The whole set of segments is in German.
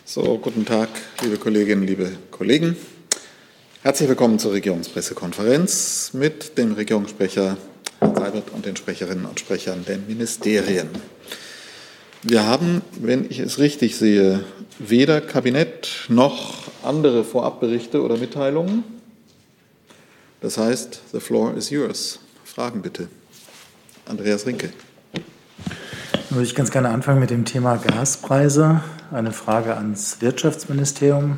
So, guten Tag, liebe Kolleginnen, liebe Kollegen. Herzlich willkommen zur Regierungspressekonferenz mit dem Regierungssprecher Herrn Seibert und den Sprecherinnen und Sprechern der Ministerien. Wir haben, wenn ich es richtig sehe, weder Kabinett noch andere Vorabberichte oder Mitteilungen. Das heißt, the floor is yours. Fragen bitte. Andreas Rinke. Dann würde ich ganz gerne anfangen mit dem Thema Gaspreise. Eine Frage ans Wirtschaftsministerium,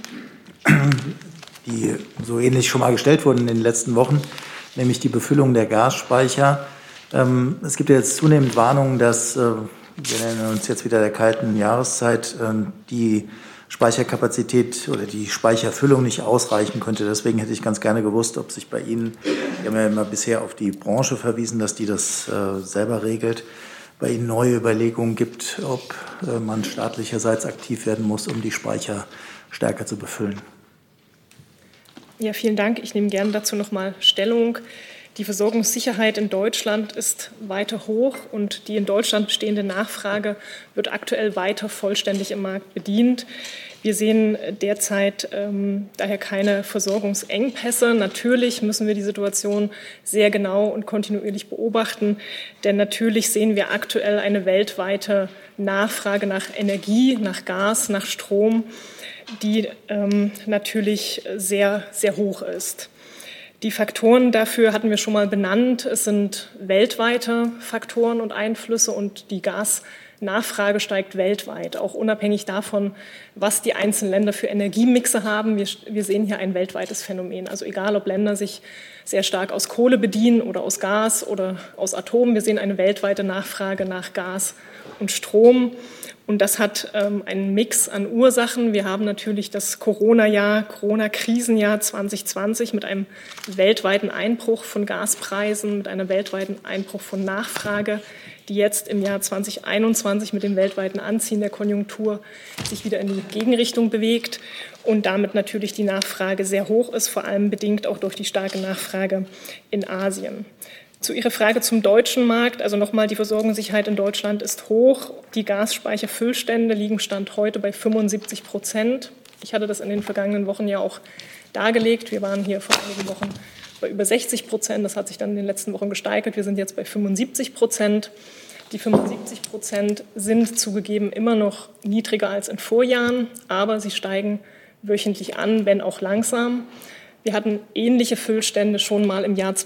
die so ähnlich schon mal gestellt wurden in den letzten Wochen, nämlich die Befüllung der Gasspeicher. Es gibt ja jetzt zunehmend Warnungen, dass, wir nennen uns jetzt wieder der kalten Jahreszeit, die Speicherkapazität oder die Speicherfüllung nicht ausreichen könnte. Deswegen hätte ich ganz gerne gewusst, ob sich bei Ihnen, wir haben ja immer bisher auf die Branche verwiesen, dass die das selber regelt, bei Ihnen neue Überlegungen gibt, ob man staatlicherseits aktiv werden muss, um die Speicher stärker zu befüllen. Ja, vielen Dank. Ich nehme gerne dazu noch mal Stellung. Die Versorgungssicherheit in Deutschland ist weiter hoch und die in Deutschland bestehende Nachfrage wird aktuell weiter vollständig im Markt bedient. Wir sehen derzeit daher keine Versorgungsengpässe. Natürlich müssen wir die Situation sehr genau und kontinuierlich beobachten, denn natürlich sehen wir aktuell eine weltweite Nachfrage nach Energie, nach Gas, nach Strom, die natürlich sehr, sehr hoch ist. Die Faktoren dafür hatten wir schon mal benannt. Es sind weltweite Faktoren und Einflüsse und die Gasnachfrage steigt weltweit, auch unabhängig davon, was die einzelnen Länder für Energiemixe haben. Wir sehen hier ein weltweites Phänomen. Also egal, ob Länder sich sehr stark aus Kohle bedienen oder aus Gas oder aus Atom, wir sehen eine weltweite Nachfrage nach Gas und Strom. Und das hat einen Mix an Ursachen. Wir haben natürlich das Corona-Krisenjahr 2020 mit einem weltweiten Einbruch von Gaspreisen, mit einem weltweiten Einbruch von Nachfrage, die jetzt im Jahr 2021 mit dem weltweiten Anziehen der Konjunktur sich wieder in die Gegenrichtung bewegt und damit natürlich die Nachfrage sehr hoch ist, vor allem bedingt auch durch die starke Nachfrage in Asien. Zu Ihrer Frage zum deutschen Markt, also nochmal, die Versorgungssicherheit in Deutschland ist hoch. Die Gasspeicherfüllstände liegen Stand heute bei 75%. Ich hatte das in den vergangenen Wochen ja auch dargelegt. Wir waren hier vor einigen Wochen bei über 60%. Das hat sich dann in den letzten Wochen gesteigert. Wir sind jetzt bei 75%. Die 75% sind zugegeben immer noch niedriger als in Vorjahren, aber sie steigen wöchentlich an, wenn auch langsam. Wir hatten ähnliche Füllstände schon mal im Jahr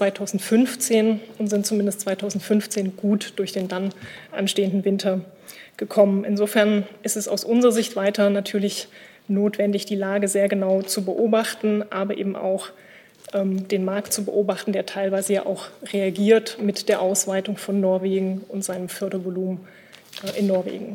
2015 und sind zumindest 2015 gut durch den dann anstehenden Winter gekommen. Insofern ist es aus unserer Sicht weiter natürlich notwendig, die Lage sehr genau zu beobachten, aber eben auch den Markt zu beobachten, der teilweise ja auch reagiert mit der Ausweitung von Norwegen und seinem Fördervolumen in Norwegen.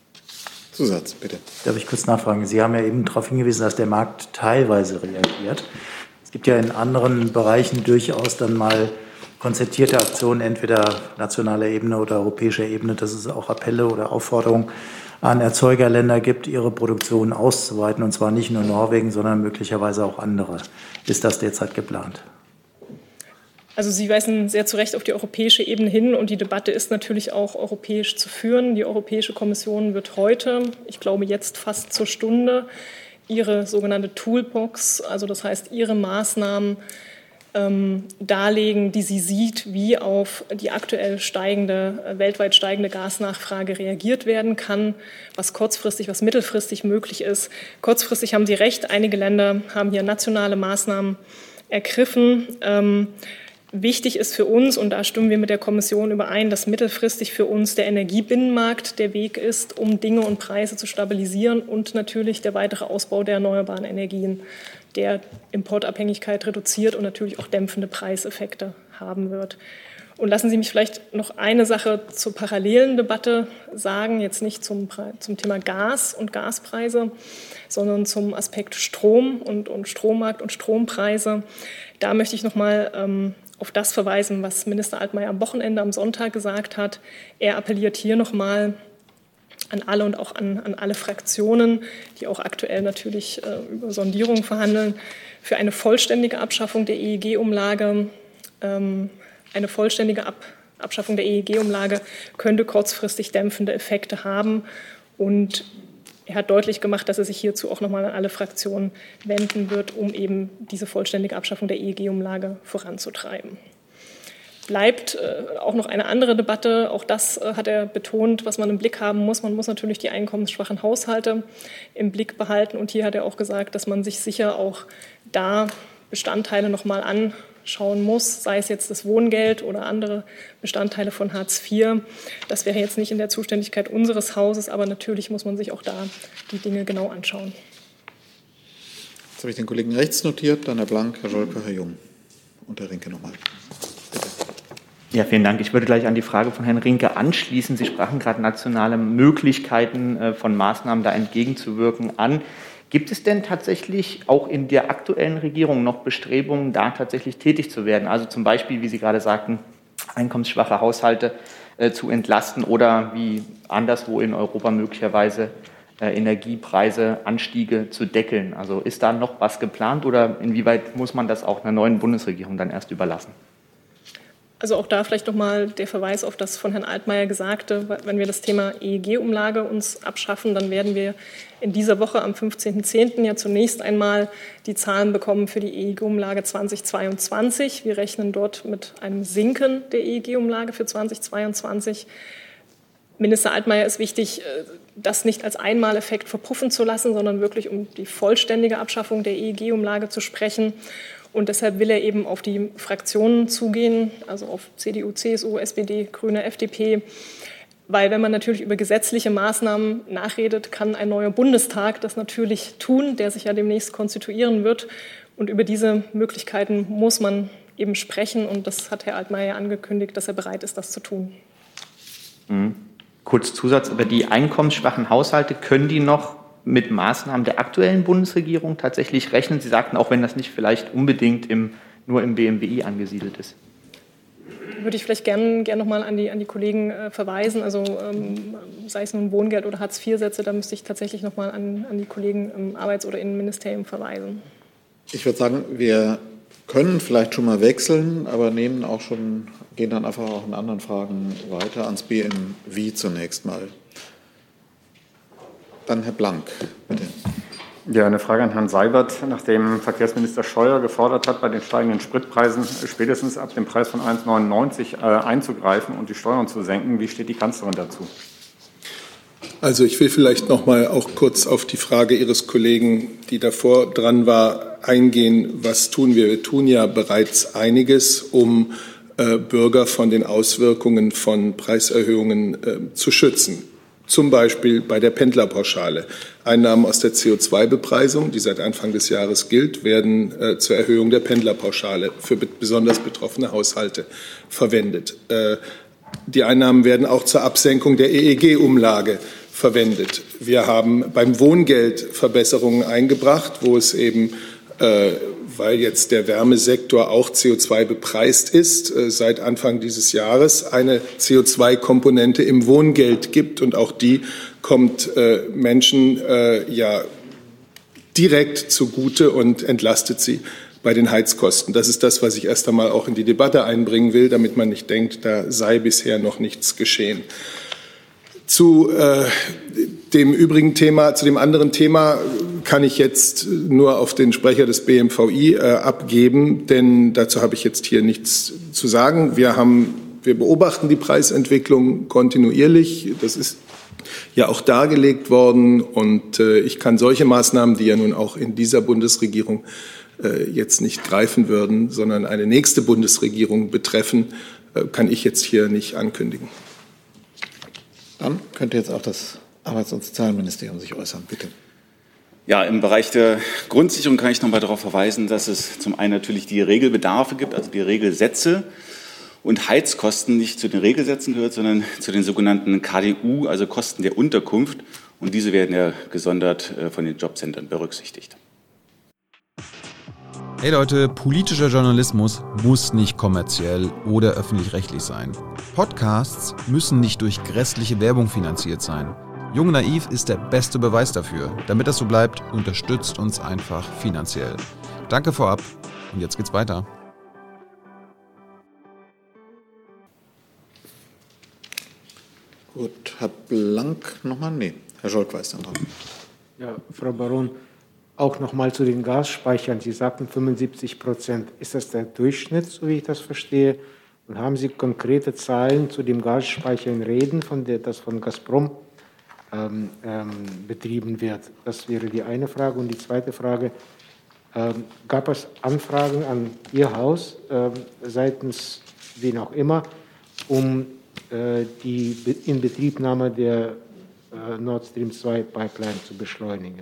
Zusatz, bitte. Darf ich kurz nachfragen? Sie haben ja eben darauf hingewiesen, dass der Markt teilweise reagiert. Es gibt ja in anderen Bereichen durchaus dann mal konzertierte Aktionen, entweder nationaler Ebene oder europäischer Ebene, dass es auch Appelle oder Aufforderungen an Erzeugerländer gibt, ihre Produktion auszuweiten, und zwar nicht nur Norwegen, sondern möglicherweise auch andere. Ist das derzeit geplant? Also Sie weisen sehr zu Recht auf die europäische Ebene hin und die Debatte ist natürlich auch europäisch zu führen. Die Europäische Kommission wird heute, ich glaube jetzt fast zur Stunde, ihre sogenannte Toolbox, also das heißt ihre Maßnahmen darlegen, die sie sieht, wie auf die aktuell weltweit steigende Gasnachfrage reagiert werden kann, was kurzfristig, was mittelfristig möglich ist. Kurzfristig haben Sie recht, einige Länder haben hier nationale Maßnahmen ergriffen. Wichtig ist für uns, und da stimmen wir mit der Kommission überein, dass mittelfristig für uns der Energiebinnenmarkt der Weg ist, um Dinge und Preise zu stabilisieren und natürlich der weitere Ausbau der erneuerbaren Energien, der Importabhängigkeit reduziert und natürlich auch dämpfende Preiseffekte haben wird. Und lassen Sie mich vielleicht noch eine Sache zur parallelen Debatte sagen, jetzt nicht zum Thema Gas und Gaspreise, sondern zum Aspekt Strom und Strommarkt und Strompreise. Da möchte ich noch mal auf das verweisen, was Minister Altmaier am Wochenende, am Sonntag gesagt hat. Er appelliert hier nochmal an alle und auch an alle Fraktionen, die auch aktuell natürlich über Sondierungen verhandeln, für eine vollständige Abschaffung der EEG-Umlage. Eine vollständige Abschaffung der EEG-Umlage könnte kurzfristig dämpfende Effekte haben und er hat deutlich gemacht, dass er sich hierzu auch nochmal an alle Fraktionen wenden wird, um eben diese vollständige Abschaffung der EEG-Umlage voranzutreiben. Bleibt auch noch eine andere Debatte, auch das hat er betont, was man im Blick haben muss. Man muss natürlich die einkommensschwachen Haushalte im Blick behalten. Und hier hat er auch gesagt, dass man sich sicher auch da Bestandteile nochmal anschauen muss, sei es jetzt das Wohngeld oder andere Bestandteile von Hartz IV. Das wäre jetzt nicht in der Zuständigkeit unseres Hauses, aber natürlich muss man sich auch da die Dinge genau anschauen. Jetzt habe ich den Kollegen rechts notiert, dann Herr Blank, Herr Scholper, Herr Jung und Herr Rinke nochmal. Bitte. Ja, vielen Dank. Ich würde gleich an die Frage von Herrn Rinke anschließen. Sie sprachen gerade nationale Möglichkeiten von Maßnahmen da entgegenzuwirken an. Gibt es denn tatsächlich auch in der aktuellen Regierung noch Bestrebungen, da tatsächlich tätig zu werden? Also zum Beispiel, wie Sie gerade sagten, einkommensschwache Haushalte zu entlasten oder wie anderswo in Europa möglicherweise Energiepreise, Anstiege zu deckeln. Also ist da noch was geplant oder inwieweit muss man das auch einer neuen Bundesregierung dann erst überlassen? Also auch da vielleicht nochmal der Verweis auf das von Herrn Altmaier Gesagte. Wenn wir das Thema EEG-Umlage uns abschaffen, dann werden wir in dieser Woche am 15.10. ja zunächst einmal die Zahlen bekommen für die EEG-Umlage 2022. Wir rechnen dort mit einem Sinken der EEG-Umlage für 2022. Minister Altmaier ist wichtig, das nicht als Einmaleffekt verpuffen zu lassen, sondern wirklich um die vollständige Abschaffung der EEG-Umlage zu sprechen. Und deshalb will er eben auf die Fraktionen zugehen, also auf CDU, CSU, SPD, Grüne, FDP. Weil wenn man natürlich über gesetzliche Maßnahmen nachredet, kann ein neuer Bundestag das natürlich tun, der sich ja demnächst konstituieren wird. Und über diese Möglichkeiten muss man eben sprechen. Und das hat Herr Altmaier angekündigt, dass er bereit ist, das zu tun. Kurz Zusatz, aber die einkommensschwachen Haushalte, können die noch mit Maßnahmen der aktuellen Bundesregierung tatsächlich rechnen? Sie sagten, auch wenn das nicht vielleicht unbedingt nur im BMWI angesiedelt ist. Würde ich vielleicht gerne noch mal an die Kollegen verweisen. Also sei es nun Wohngeld oder Hartz-IV-Sätze, da müsste ich tatsächlich noch mal an die Kollegen im Arbeits- oder Innenministerium verweisen. Ich würde sagen, wir können vielleicht schon mal wechseln, aber gehen dann einfach auch in anderen Fragen weiter ans BMWI zunächst mal. Dann Herr Blank, bitte. Ja, eine Frage an Herrn Seibert. Nachdem Verkehrsminister Scheuer gefordert hat, bei den steigenden Spritpreisen spätestens ab dem Preis von 1,99 einzugreifen und die Steuern zu senken, wie steht die Kanzlerin dazu? Also ich will vielleicht noch mal auch kurz auf die Frage Ihres Kollegen, die davor dran war, eingehen. Was tun wir? Wir tun ja bereits einiges, um Bürger von den Auswirkungen von Preiserhöhungen zu schützen. Zum Beispiel bei der Pendlerpauschale. Einnahmen aus der CO2-Bepreisung, die seit Anfang des Jahres gilt, werden zur Erhöhung der Pendlerpauschale für besonders betroffene Haushalte verwendet. Die Einnahmen werden auch zur Absenkung der EEG-Umlage verwendet. Wir haben beim Wohngeld Verbesserungen eingebracht, wo es eben, weil jetzt der Wärmesektor auch CO2 bepreist ist, seit Anfang dieses Jahres eine CO2-Komponente im Wohngeld gibt. Und auch die kommt Menschen direkt zugute und entlastet sie bei den Heizkosten. Das ist das, was ich erst einmal auch in die Debatte einbringen will, damit man nicht denkt, da sei bisher noch nichts geschehen. Zu dem anderen Thema kann ich jetzt nur auf den Sprecher des BMVI abgeben, denn dazu habe ich jetzt hier nichts zu sagen. Wir beobachten die Preisentwicklung kontinuierlich. Das ist ja auch dargelegt worden. Und ich kann solche Maßnahmen, die ja nun auch in dieser Bundesregierung jetzt nicht greifen würden, sondern eine nächste Bundesregierung betreffen, kann ich jetzt hier nicht ankündigen. Dann könnte jetzt auch das Arbeits- und Sozialministerium sich äußern, bitte. Ja, im Bereich der Grundsicherung kann ich noch mal darauf verweisen, dass es zum einen natürlich die Regelbedarfe gibt, also die Regelsätze, und Heizkosten nicht zu den Regelsätzen gehört, sondern zu den sogenannten KDU, also Kosten der Unterkunft. Und diese werden ja gesondert von den Jobcentern berücksichtigt. Hey Leute, politischer Journalismus muss nicht kommerziell oder öffentlich-rechtlich sein. Podcasts müssen nicht durch grässliche Werbung finanziert sein. Jung Naiv ist der beste Beweis dafür. Damit das so bleibt, unterstützt uns einfach finanziell. Danke vorab und jetzt geht's weiter. Gut, Herr Blank nochmal? Nee, Herr Scholk weiß dann dran. Ja, Frau Baron, auch nochmal zu den Gasspeichern. Sie sagten 75%. Ist das der Durchschnitt, so wie ich das verstehe? Und haben Sie konkrete Zahlen zu dem Gasspeicher in Reden, das von Gazprom betrieben wird? Das wäre die eine Frage. Und die zweite Frage, gab es Anfragen an Ihr Haus seitens wen auch immer, um die Inbetriebnahme der Nord Stream 2 Pipeline zu beschleunigen?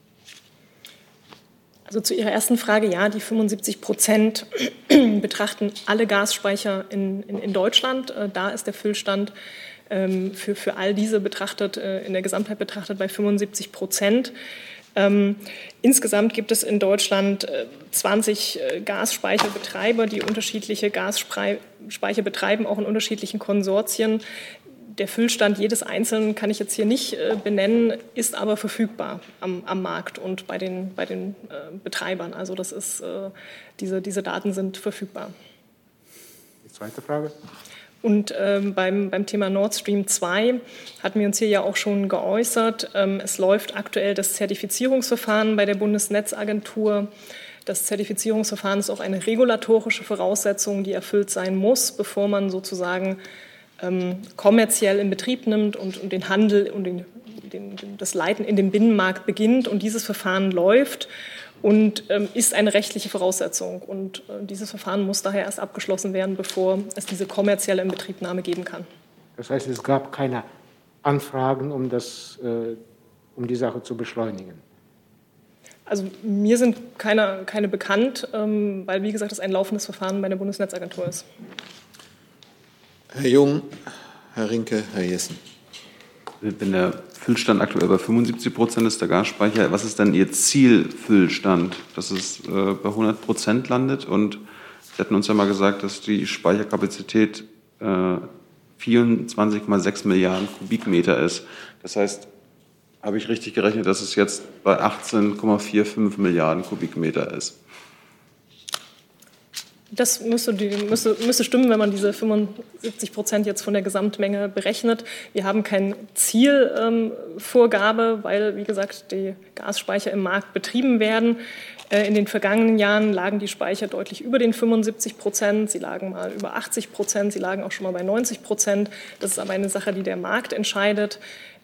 Also zu Ihrer ersten Frage, ja, die 75% betrachten alle Gasspeicher in Deutschland. Da ist der Füllstand für all diese betrachtet, in der Gesamtheit betrachtet bei 75%. Insgesamt gibt es in Deutschland 20 Gasspeicherbetreiber, die unterschiedliche Gasspeicher betreiben, auch in unterschiedlichen Konsortien. Der Füllstand jedes Einzelnen kann ich jetzt hier nicht benennen, ist aber verfügbar am Markt und bei den Betreibern. Also das ist, diese Daten sind verfügbar. Die zweite Frage? Und beim Thema Nord Stream 2 hatten wir uns hier ja auch schon geäußert. Es läuft aktuell das Zertifizierungsverfahren bei der Bundesnetzagentur. Das Zertifizierungsverfahren ist auch eine regulatorische Voraussetzung, die erfüllt sein muss, bevor man sozusagen kommerziell in Betrieb nimmt und den Handel und das Leiten in dem Binnenmarkt beginnt. Und dieses Verfahren läuft und ist eine rechtliche Voraussetzung. Und dieses Verfahren muss daher erst abgeschlossen werden, bevor es diese kommerzielle Inbetriebnahme geben kann. Das heißt, es gab keine Anfragen, um die Sache zu beschleunigen? Also mir sind keine bekannt, weil, wie gesagt, es ein laufendes Verfahren bei der Bundesnetzagentur ist. Herr Jung, Herr Rinke, Herr Jessen. Wenn der Füllstand aktuell bei 75% ist, der Gasspeicher, was ist denn Ihr Zielfüllstand, dass es bei 100% landet? Und Sie hatten uns ja mal gesagt, dass die Speicherkapazität 24,6 Milliarden Kubikmeter ist. Das heißt, habe ich richtig gerechnet, dass es jetzt bei 18,45 Milliarden Kubikmeter ist? Das müsste stimmen, wenn man diese 75% jetzt von der Gesamtmenge berechnet. Wir haben keine Zielvorgabe, weil, wie gesagt, die Gasspeicher im Markt betrieben werden. In den vergangenen Jahren lagen die Speicher deutlich über den 75%. Sie lagen mal über 80%. Sie lagen auch schon mal bei 90%. Das ist aber eine Sache, die der Markt entscheidet.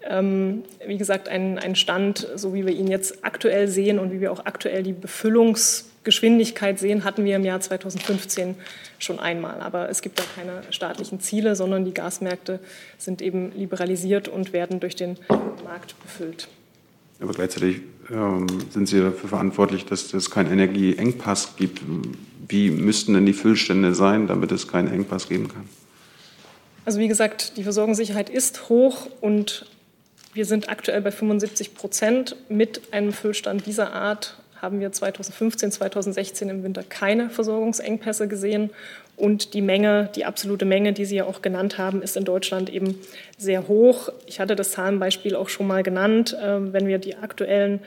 Wie gesagt, ein Stand, so wie wir ihn jetzt aktuell sehen und wie wir auch aktuell die Befüllungsgeschwindigkeit sehen, hatten wir im Jahr 2015 schon einmal. Aber es gibt da keine staatlichen Ziele, sondern die Gasmärkte sind eben liberalisiert und werden durch den Markt befüllt. Aber gleichzeitig sind Sie dafür verantwortlich, dass es keinen Energieengpass gibt. Wie müssten denn die Füllstände sein, damit es keinen Engpass geben kann? Also wie gesagt, die Versorgungssicherheit ist hoch und wir sind aktuell bei 75%. Mit einem Füllstand dieser Art haben wir 2015, 2016 im Winter keine Versorgungsengpässe gesehen. Und die Menge, die absolute Menge, die Sie ja auch genannt haben, ist in Deutschland eben sehr hoch. Ich hatte das Zahlenbeispiel auch schon mal genannt. Wenn wir die aktuellen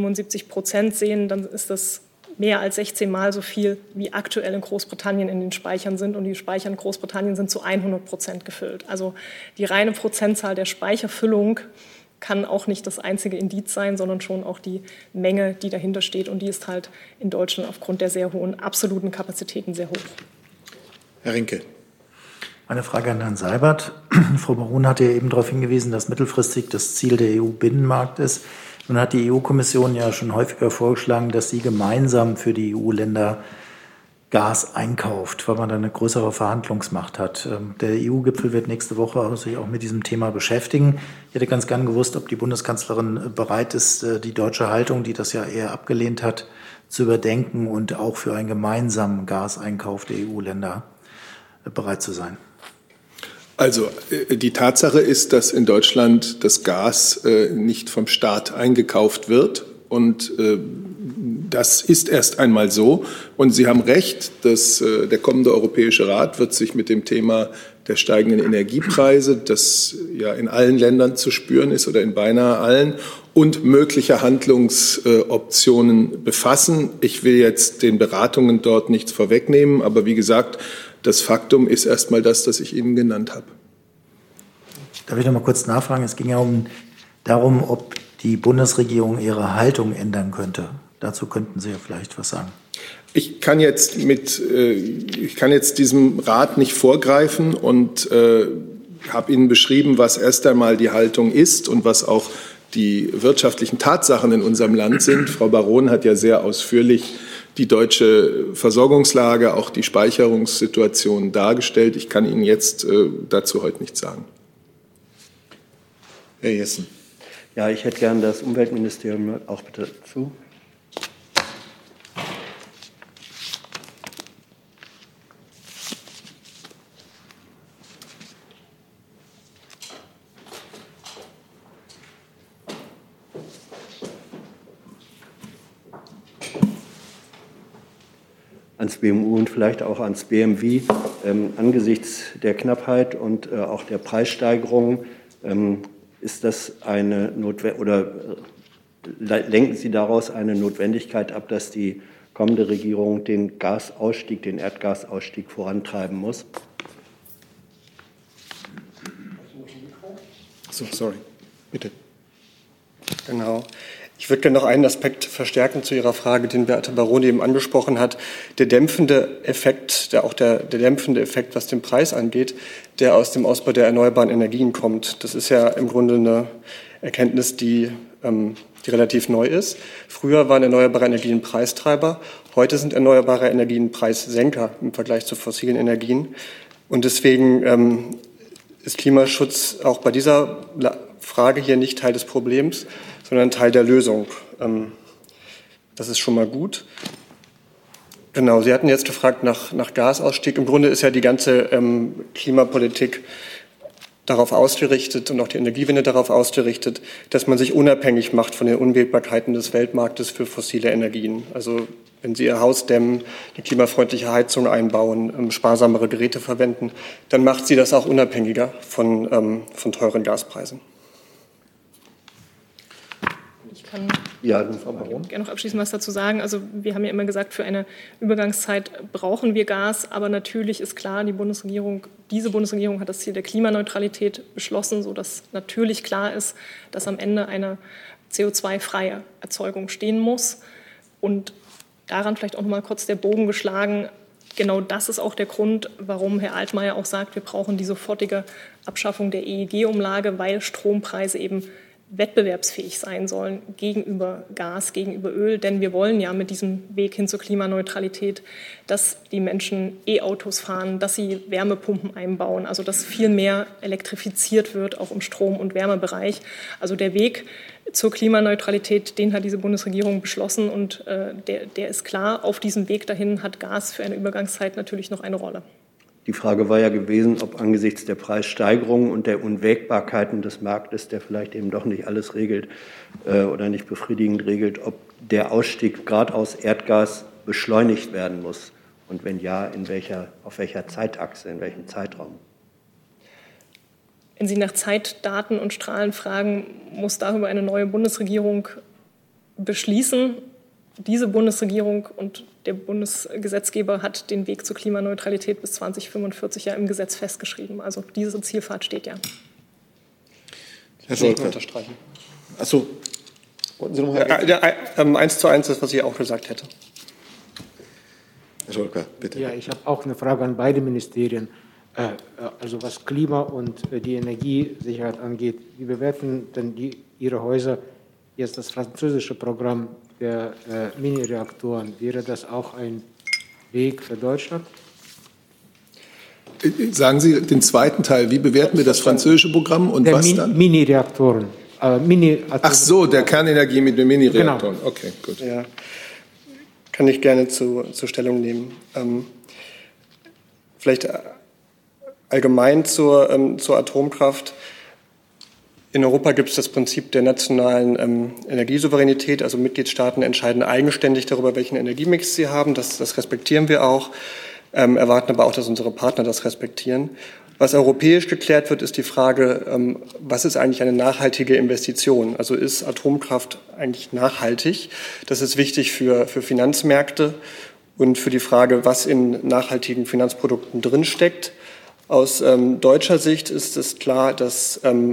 75% sehen, dann ist das mehr als 16 Mal so viel, wie aktuell in Großbritannien in den Speichern sind. Und die Speicher in Großbritannien sind zu 100% gefüllt. Also die reine Prozentzahl der Speicherfüllung kann auch nicht das einzige Indiz sein, sondern schon auch die Menge, die dahinter steht. Und die ist halt in Deutschland aufgrund der sehr hohen absoluten Kapazitäten sehr hoch. Herr Rinke. Eine Frage an Herrn Seibert. Frau Baron hatte ja eben darauf hingewiesen, dass mittelfristig das Ziel der EU-Binnenmarkt ist. Nun hat die EU-Kommission ja schon häufiger vorgeschlagen, dass sie gemeinsam für die EU-Länder Gas einkauft, weil man dann eine größere Verhandlungsmacht hat. Der EU-Gipfel wird nächste Woche sich auch mit diesem Thema beschäftigen. Ich hätte ganz gern gewusst, ob die Bundeskanzlerin bereit ist, die deutsche Haltung, die das ja eher abgelehnt hat, zu überdenken und auch für einen gemeinsamen Gaseinkauf der EU-Länder bereit zu sein. Also die Tatsache ist, dass in Deutschland das Gas nicht vom Staat eingekauft wird. Und das ist erst einmal so. Und Sie haben recht, dass der kommende Europäische Rat wird sich mit dem Thema der steigenden Energiepreise, das ja in allen Ländern zu spüren ist oder in beinahe allen, und möglicher Handlungsoptionen befassen. Ich will jetzt den Beratungen dort nichts vorwegnehmen, aber wie gesagt, das Faktum ist erstmal das ich Ihnen genannt habe. Darf ich noch mal kurz nachfragen? Es ging ja darum, ob die Bundesregierung ihre Haltung ändern könnte. Dazu könnten Sie ja vielleicht was sagen. Ich kann jetzt diesem Rat nicht vorgreifen und habe Ihnen beschrieben, was erst einmal die Haltung ist und was auch die wirtschaftlichen Tatsachen in unserem Land sind. Frau Baron hat ja sehr ausführlich die deutsche Versorgungslage, auch die Speicherungssituation dargestellt. Ich kann Ihnen jetzt dazu heute nichts sagen. Herr Jessen. Ja, ich hätte gern das Umweltministerium auch bitte zu. Ans BMU und vielleicht auch ans BMW. Angesichts der Knappheit und auch der Preissteigerung ist das eine oder lenken Sie daraus eine Notwendigkeit ab, dass die kommende Regierung den Gasausstieg, den Erdgasausstieg vorantreiben muss? So, sorry, bitte. Genau. Ich würde gerne noch einen Aspekt verstärken zu Ihrer Frage, den Beate Baron eben angesprochen hat. Der dämpfende Effekt, der dämpfende Effekt, was den Preis angeht, der aus dem Ausbau der erneuerbaren Energien kommt. Das ist ja im Grunde eine Erkenntnis, die relativ neu ist. Früher waren erneuerbare Energien Preistreiber. Heute sind erneuerbare Energien Preissenker im Vergleich zu fossilen Energien. Und deswegen ist Klimaschutz auch bei dieser Frage hier nicht Teil des Problems, sondern Teil der Lösung. Das ist schon mal gut. Genau, Sie hatten jetzt gefragt nach Gasausstieg. Im Grunde ist ja die ganze Klimapolitik darauf ausgerichtet und auch die Energiewende darauf ausgerichtet, dass man sich unabhängig macht von den Unwägbarkeiten des Weltmarktes für fossile Energien. Also wenn Sie Ihr Haus dämmen, eine klimafreundliche Heizung einbauen, sparsamere Geräte verwenden, dann macht Sie das auch unabhängiger von teuren Gaspreisen. Ich kann gerne noch abschließend was dazu sagen. Also wir haben ja immer gesagt, für eine Übergangszeit brauchen wir Gas. Aber natürlich ist klar, diese Bundesregierung hat das Ziel der Klimaneutralität beschlossen, sodass natürlich klar ist, dass am Ende eine CO2-freie Erzeugung stehen muss. Und daran vielleicht auch noch mal kurz der Bogen geschlagen. Genau das ist auch der Grund, warum Herr Altmaier auch sagt, wir brauchen die sofortige Abschaffung der EEG-Umlage, weil Strompreise eben wettbewerbsfähig sein sollen gegenüber Gas, gegenüber Öl. Denn wir wollen ja mit diesem Weg hin zur Klimaneutralität, dass die Menschen E-Autos fahren, dass sie Wärmepumpen einbauen, also dass viel mehr elektrifiziert wird, auch im Strom- und Wärmebereich. Also der Weg zur Klimaneutralität, den hat diese Bundesregierung beschlossen und der ist klar. Auf diesem Weg dahin hat Gas für eine Übergangszeit natürlich noch eine Rolle. Die Frage war ja gewesen, ob angesichts der Preissteigerung und der Unwägbarkeiten des Marktes, der vielleicht eben doch nicht alles regelt oder nicht befriedigend regelt, ob der Ausstieg gerade aus Erdgas beschleunigt werden muss. Und wenn ja, auf welcher Zeitachse, in welchem Zeitraum? Wenn Sie nach Zeitdaten und Strahlen fragen, muss darüber eine neue Bundesregierung beschließen. Diese Bundesregierung und der Bundesgesetzgeber hat den Weg zur Klimaneutralität bis 2045 ja im Gesetz festgeschrieben. Also diese Zielfahrt steht ja. Herr Scholz. Unterstreichen. Achso. Wollten Sie noch mal 1:1 ist, was ich auch gesagt hätte. Herr Scholker, bitte. Ja, ich habe auch eine Frage an beide Ministerien. Also was Klima und die Energiesicherheit angeht, wie bewerten denn Ihre Häuser jetzt das französische Programm der Mini-Reaktoren? Wäre das auch ein Weg für Deutschland? Sagen Sie den zweiten Teil. Wie bewerten wir das französische Programm und was dann? Mini-Reaktoren. Ach so, der Kernenergie mit den Mini-Reaktoren. Genau. Okay, gut. Ja, kann ich gerne zur Stellung nehmen. Vielleicht allgemein zur Atomkraft. In Europa gibt es das Prinzip der nationalen Energiesouveränität. Also Mitgliedstaaten entscheiden eigenständig darüber, welchen Energiemix sie haben. Das respektieren wir auch, erwarten aber auch, dass unsere Partner das respektieren. Was europäisch geklärt wird, ist die Frage, was ist eigentlich eine nachhaltige Investition? Also ist Atomkraft eigentlich nachhaltig? Das ist wichtig für Finanzmärkte und für die Frage, was in nachhaltigen Finanzprodukten drinsteckt. Aus deutscher Sicht ist es klar, dass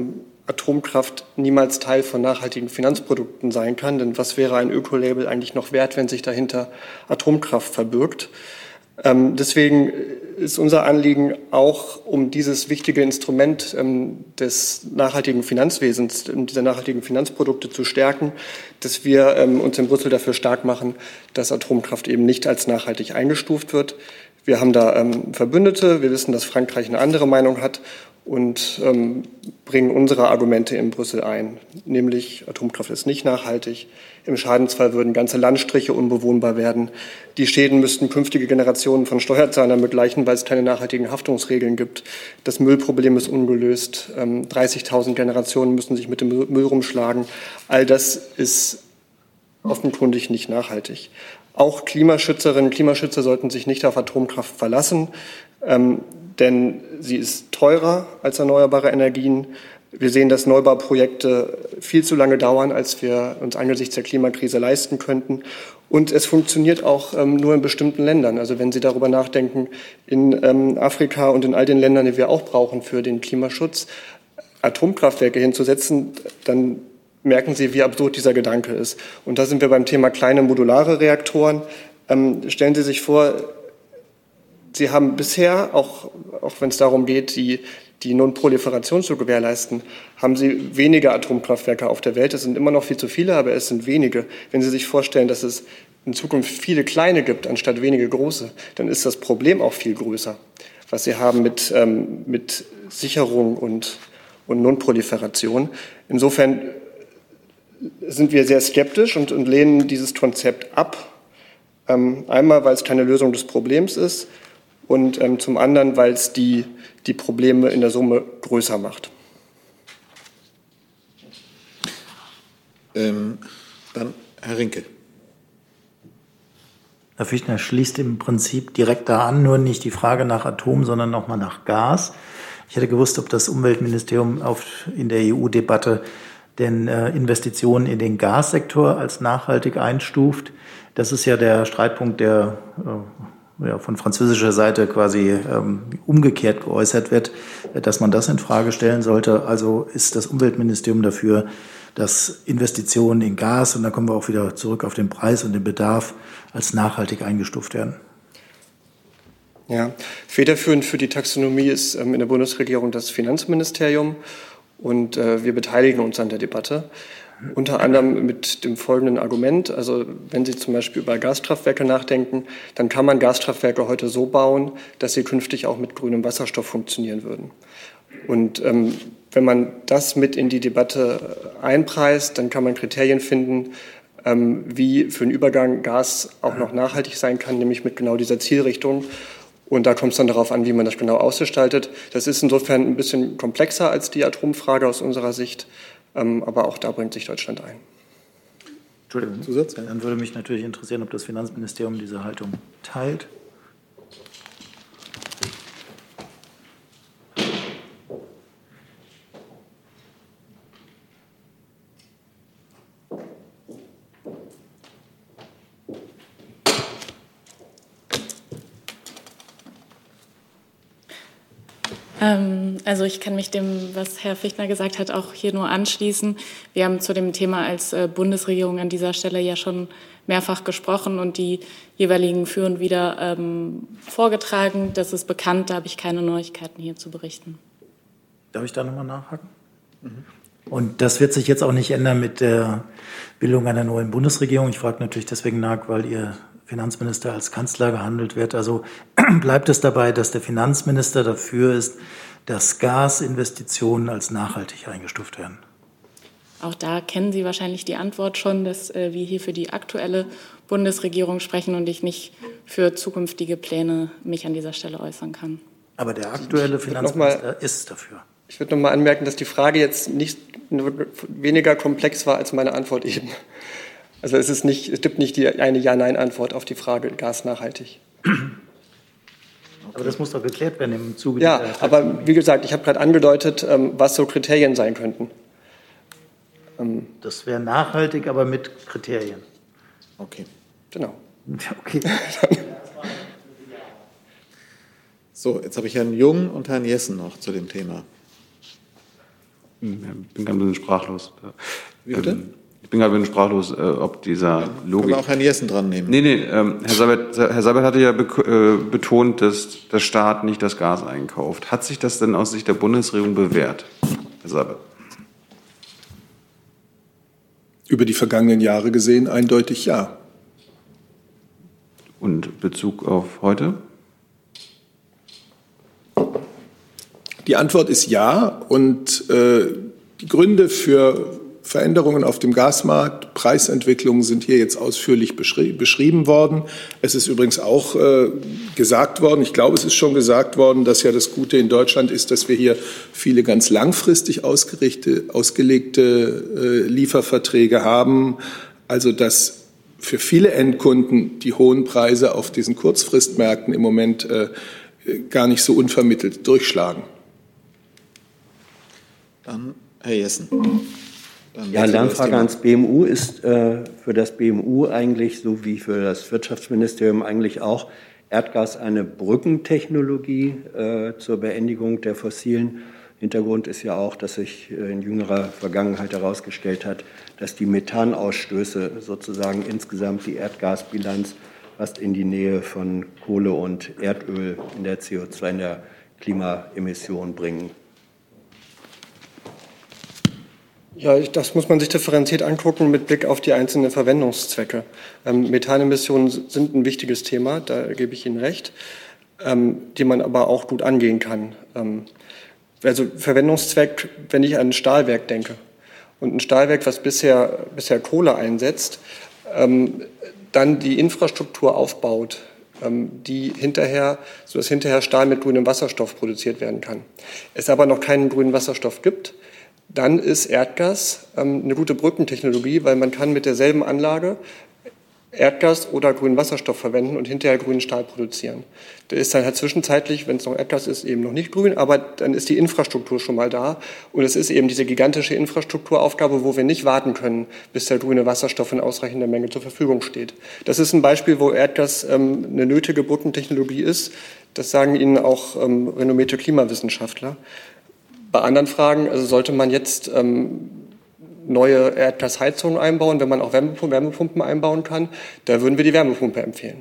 Atomkraft niemals Teil von nachhaltigen Finanzprodukten sein kann. Denn was wäre ein Ökolabel eigentlich noch wert, wenn sich dahinter Atomkraft verbirgt? Deswegen ist unser Anliegen auch, um dieses wichtige Instrument des nachhaltigen Finanzwesens, dieser nachhaltigen Finanzprodukte zu stärken, dass wir uns in Brüssel dafür stark machen, dass Atomkraft eben nicht als nachhaltig eingestuft wird. Wir haben da Verbündete. Wir wissen, dass Frankreich eine andere Meinung hat und bringen unsere Argumente in Brüssel ein, nämlich Atomkraft ist nicht nachhaltig. Im Schadensfall würden ganze Landstriche unbewohnbar werden. Die Schäden müssten künftige Generationen von Steuerzahlern begleichen, weil es keine nachhaltigen Haftungsregeln gibt. Das Müllproblem ist ungelöst. 30.000 Generationen müssen sich mit dem Müll rumschlagen. All das ist offenkundig nicht nachhaltig. Auch Klimaschützerinnen und Klimaschützer sollten sich nicht auf Atomkraft verlassen, denn sie ist teurer als erneuerbare Energien. Wir sehen, dass Neubauprojekte viel zu lange dauern, als wir uns angesichts der Klimakrise leisten könnten. Und es funktioniert auch nur in bestimmten Ländern. Also wenn Sie darüber nachdenken, in Afrika und in all den Ländern, die wir auch brauchen für den Klimaschutz, Atomkraftwerke hinzusetzen, dann merken Sie, wie absurd dieser Gedanke ist. Und da sind wir beim Thema kleine modulare Reaktoren. Stellen Sie sich vor, Sie haben bisher, auch wenn es darum geht, die Non-Proliferation zu gewährleisten, haben Sie wenige Atomkraftwerke auf der Welt. Es sind immer noch viel zu viele, aber es sind wenige. Wenn Sie sich vorstellen, dass es in Zukunft viele kleine gibt, anstatt wenige große, dann ist das Problem auch viel größer, was Sie haben mit Sicherung und Non-Proliferation. Insofern sind wir sehr skeptisch und lehnen dieses Konzept ab. Einmal, weil es keine Lösung des Problems ist und zum anderen, weil es die Probleme in der Summe größer macht. Dann Herr Rinke. Herr Fichtner schließt im Prinzip direkt da an, nur nicht die Frage nach Atom, sondern nochmal nach Gas. Ich hätte gewusst, ob das Umweltministerium in der EU-Debatte denn Investitionen in den Gassektor als nachhaltig einstuft. Das ist ja der Streitpunkt, der von französischer Seite quasi umgekehrt geäußert wird, dass man das in Frage stellen sollte. Also ist das Umweltministerium dafür, dass Investitionen in Gas, und da kommen wir auch wieder zurück auf den Preis und den Bedarf, als nachhaltig eingestuft werden. Ja, federführend für die Taxonomie ist in der Bundesregierung das Finanzministerium. Und wir beteiligen uns an der Debatte, unter anderem mit dem folgenden Argument. Also wenn Sie zum Beispiel über Gaskraftwerke nachdenken, dann kann man Gaskraftwerke heute so bauen, dass sie künftig auch mit grünem Wasserstoff funktionieren würden. Und wenn man das mit in die Debatte einpreist, dann kann man Kriterien finden, wie für den Übergang Gas auch noch nachhaltig sein kann, nämlich mit genau dieser Zielrichtung. Und da kommt es dann darauf an, wie man das genau ausgestaltet. Das ist insofern ein bisschen komplexer als die Atomfrage aus unserer Sicht, aber auch da bringt sich Deutschland ein. Entschuldigung, Zusatz? Dann würde mich natürlich interessieren, ob das Finanzministerium diese Haltung teilt. Also ich kann mich dem, was Herr Fichtner gesagt hat, auch hier nur anschließen. Wir haben zu dem Thema als Bundesregierung an dieser Stelle ja schon mehrfach gesprochen und die jeweiligen für und wider vorgetragen. Das ist bekannt, da habe ich keine Neuigkeiten hier zu berichten. Darf ich da nochmal nachhaken? Und das wird sich jetzt auch nicht ändern mit der Bildung einer neuen Bundesregierung. Ich frage natürlich deswegen nach, weil Ihr Finanzminister als Kanzler gehandelt wird. Also bleibt es dabei, dass der Finanzminister dafür ist, dass Gasinvestitionen als nachhaltig eingestuft werden? Auch da kennen Sie wahrscheinlich die Antwort schon, dass wir hier für die aktuelle Bundesregierung sprechen und ich nicht für zukünftige Pläne mich an dieser Stelle äußern kann. Aber der aktuelle Finanzminister ist dafür. Ich würde noch mal anmerken, dass die Frage jetzt nicht weniger komplex war als meine Antwort eben. Also es gibt nicht eine Ja-Nein-Antwort auf die Frage Gas nachhaltig. Aber das muss doch geklärt werden im Zuge der aber wie gesagt, ich habe gerade angedeutet, was so Kriterien sein könnten. Das wäre nachhaltig, aber mit Kriterien. Okay. Genau. Okay. So, jetzt habe ich Herrn Jung und Herrn Jessen noch zu dem Thema. bin gerade ein bisschen sprachlos. Wie bitte? Ich bin gerade ein bisschen sprachlos, ob dieser Logik... Können wir auch Herrn Jessen dran nehmen? Nee, Herr Seibert hatte ja betont, dass der Staat nicht das Gas einkauft. Hat sich das denn aus Sicht der Bundesregierung bewährt, Herr Seibert? Über die vergangenen Jahre gesehen eindeutig ja. Und Bezug auf heute? Die Antwort ist ja. Und die Gründe für Veränderungen auf dem Gasmarkt, Preisentwicklungen sind hier jetzt ausführlich beschrieben worden. Es ist übrigens auch gesagt worden, ich glaube, es ist schon gesagt worden, dass ja das Gute in Deutschland ist, dass wir hier viele ganz langfristig ausgelegte Lieferverträge haben. Also dass für viele Endkunden die hohen Preise auf diesen Kurzfristmärkten im Moment gar nicht so unvermittelt durchschlagen. Dann Herr Jessen. Ja, Lernfrage ans BMU. Ist für das BMU eigentlich, so wie für das Wirtschaftsministerium eigentlich auch, Erdgas eine Brückentechnologie zur Beendigung der fossilen? Hintergrund ist ja auch, dass sich in jüngerer Vergangenheit herausgestellt hat, dass die Methanausstöße sozusagen insgesamt die Erdgasbilanz fast in die Nähe von Kohle und Erdöl in der CO2, in der Klimaemission bringen. Ja, das muss man sich differenziert angucken mit Blick auf die einzelnen Verwendungszwecke. Methanemissionen sind ein wichtiges Thema, da gebe ich Ihnen recht, die man aber auch gut angehen kann. Also Verwendungszweck, wenn ich an ein Stahlwerk denke und ein Stahlwerk, was bisher Kohle einsetzt, dann die Infrastruktur aufbaut, sodass hinterher Stahl mit grünem Wasserstoff produziert werden kann. Es aber noch keinen grünen Wasserstoff gibt, dann ist Erdgas eine gute Brückentechnologie, weil man kann mit derselben Anlage Erdgas oder grünen Wasserstoff verwenden und hinterher grünen Stahl produzieren. Der ist dann halt zwischenzeitlich, wenn es noch Erdgas ist, eben noch nicht grün, aber dann ist die Infrastruktur schon mal da. Und es ist eben diese gigantische Infrastrukturaufgabe, wo wir nicht warten können, bis der grüne Wasserstoff in ausreichender Menge zur Verfügung steht. Das ist ein Beispiel, wo Erdgas eine nötige Brückentechnologie ist. Das sagen Ihnen auch renommierte Klimawissenschaftler. Bei anderen Fragen, also sollte man jetzt neue Erdgasheizungen einbauen, wenn man auch Wärmepumpen einbauen kann, da würden wir die Wärmepumpe empfehlen.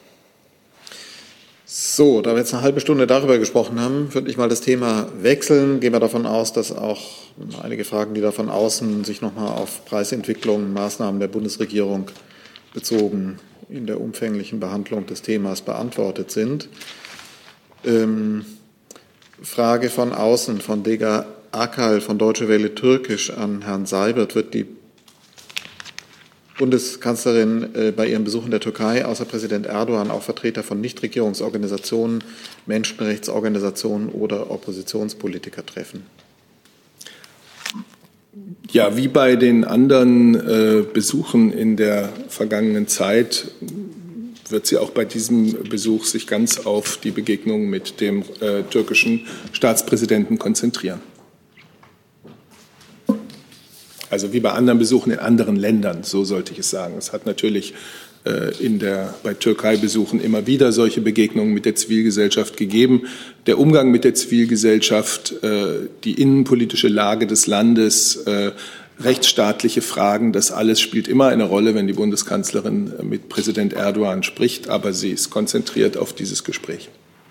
So, da wir jetzt eine halbe Stunde darüber gesprochen haben, würde ich mal das Thema wechseln. Gehen wir davon aus, dass auch einige Fragen, die da von außen sich nochmal auf Preisentwicklung, Maßnahmen der Bundesregierung bezogen in der umfänglichen Behandlung des Themas beantwortet sind. Frage von außen, von Dega Akal von Deutsche Welle Türkisch an Herrn Seibert. Wird die Bundeskanzlerin bei ihrem Besuch in der Türkei außer Präsident Erdogan auch Vertreter von Nichtregierungsorganisationen, Menschenrechtsorganisationen oder Oppositionspolitiker treffen? Ja, wie bei den anderen Besuchen in der vergangenen Zeit wird sie auch bei diesem Besuch sich ganz auf die Begegnung mit dem türkischen Staatspräsidenten konzentrieren. Also wie bei anderen Besuchen in anderen Ländern, so sollte ich es sagen. Es hat natürlich bei Türkei-Besuchen immer wieder solche Begegnungen mit der Zivilgesellschaft gegeben. Der Umgang mit der Zivilgesellschaft, die innenpolitische Lage des Landes, rechtsstaatliche Fragen, das alles spielt immer eine Rolle, wenn die Bundeskanzlerin mit Präsident Erdogan spricht, aber sie ist konzentriert auf dieses Gespräch.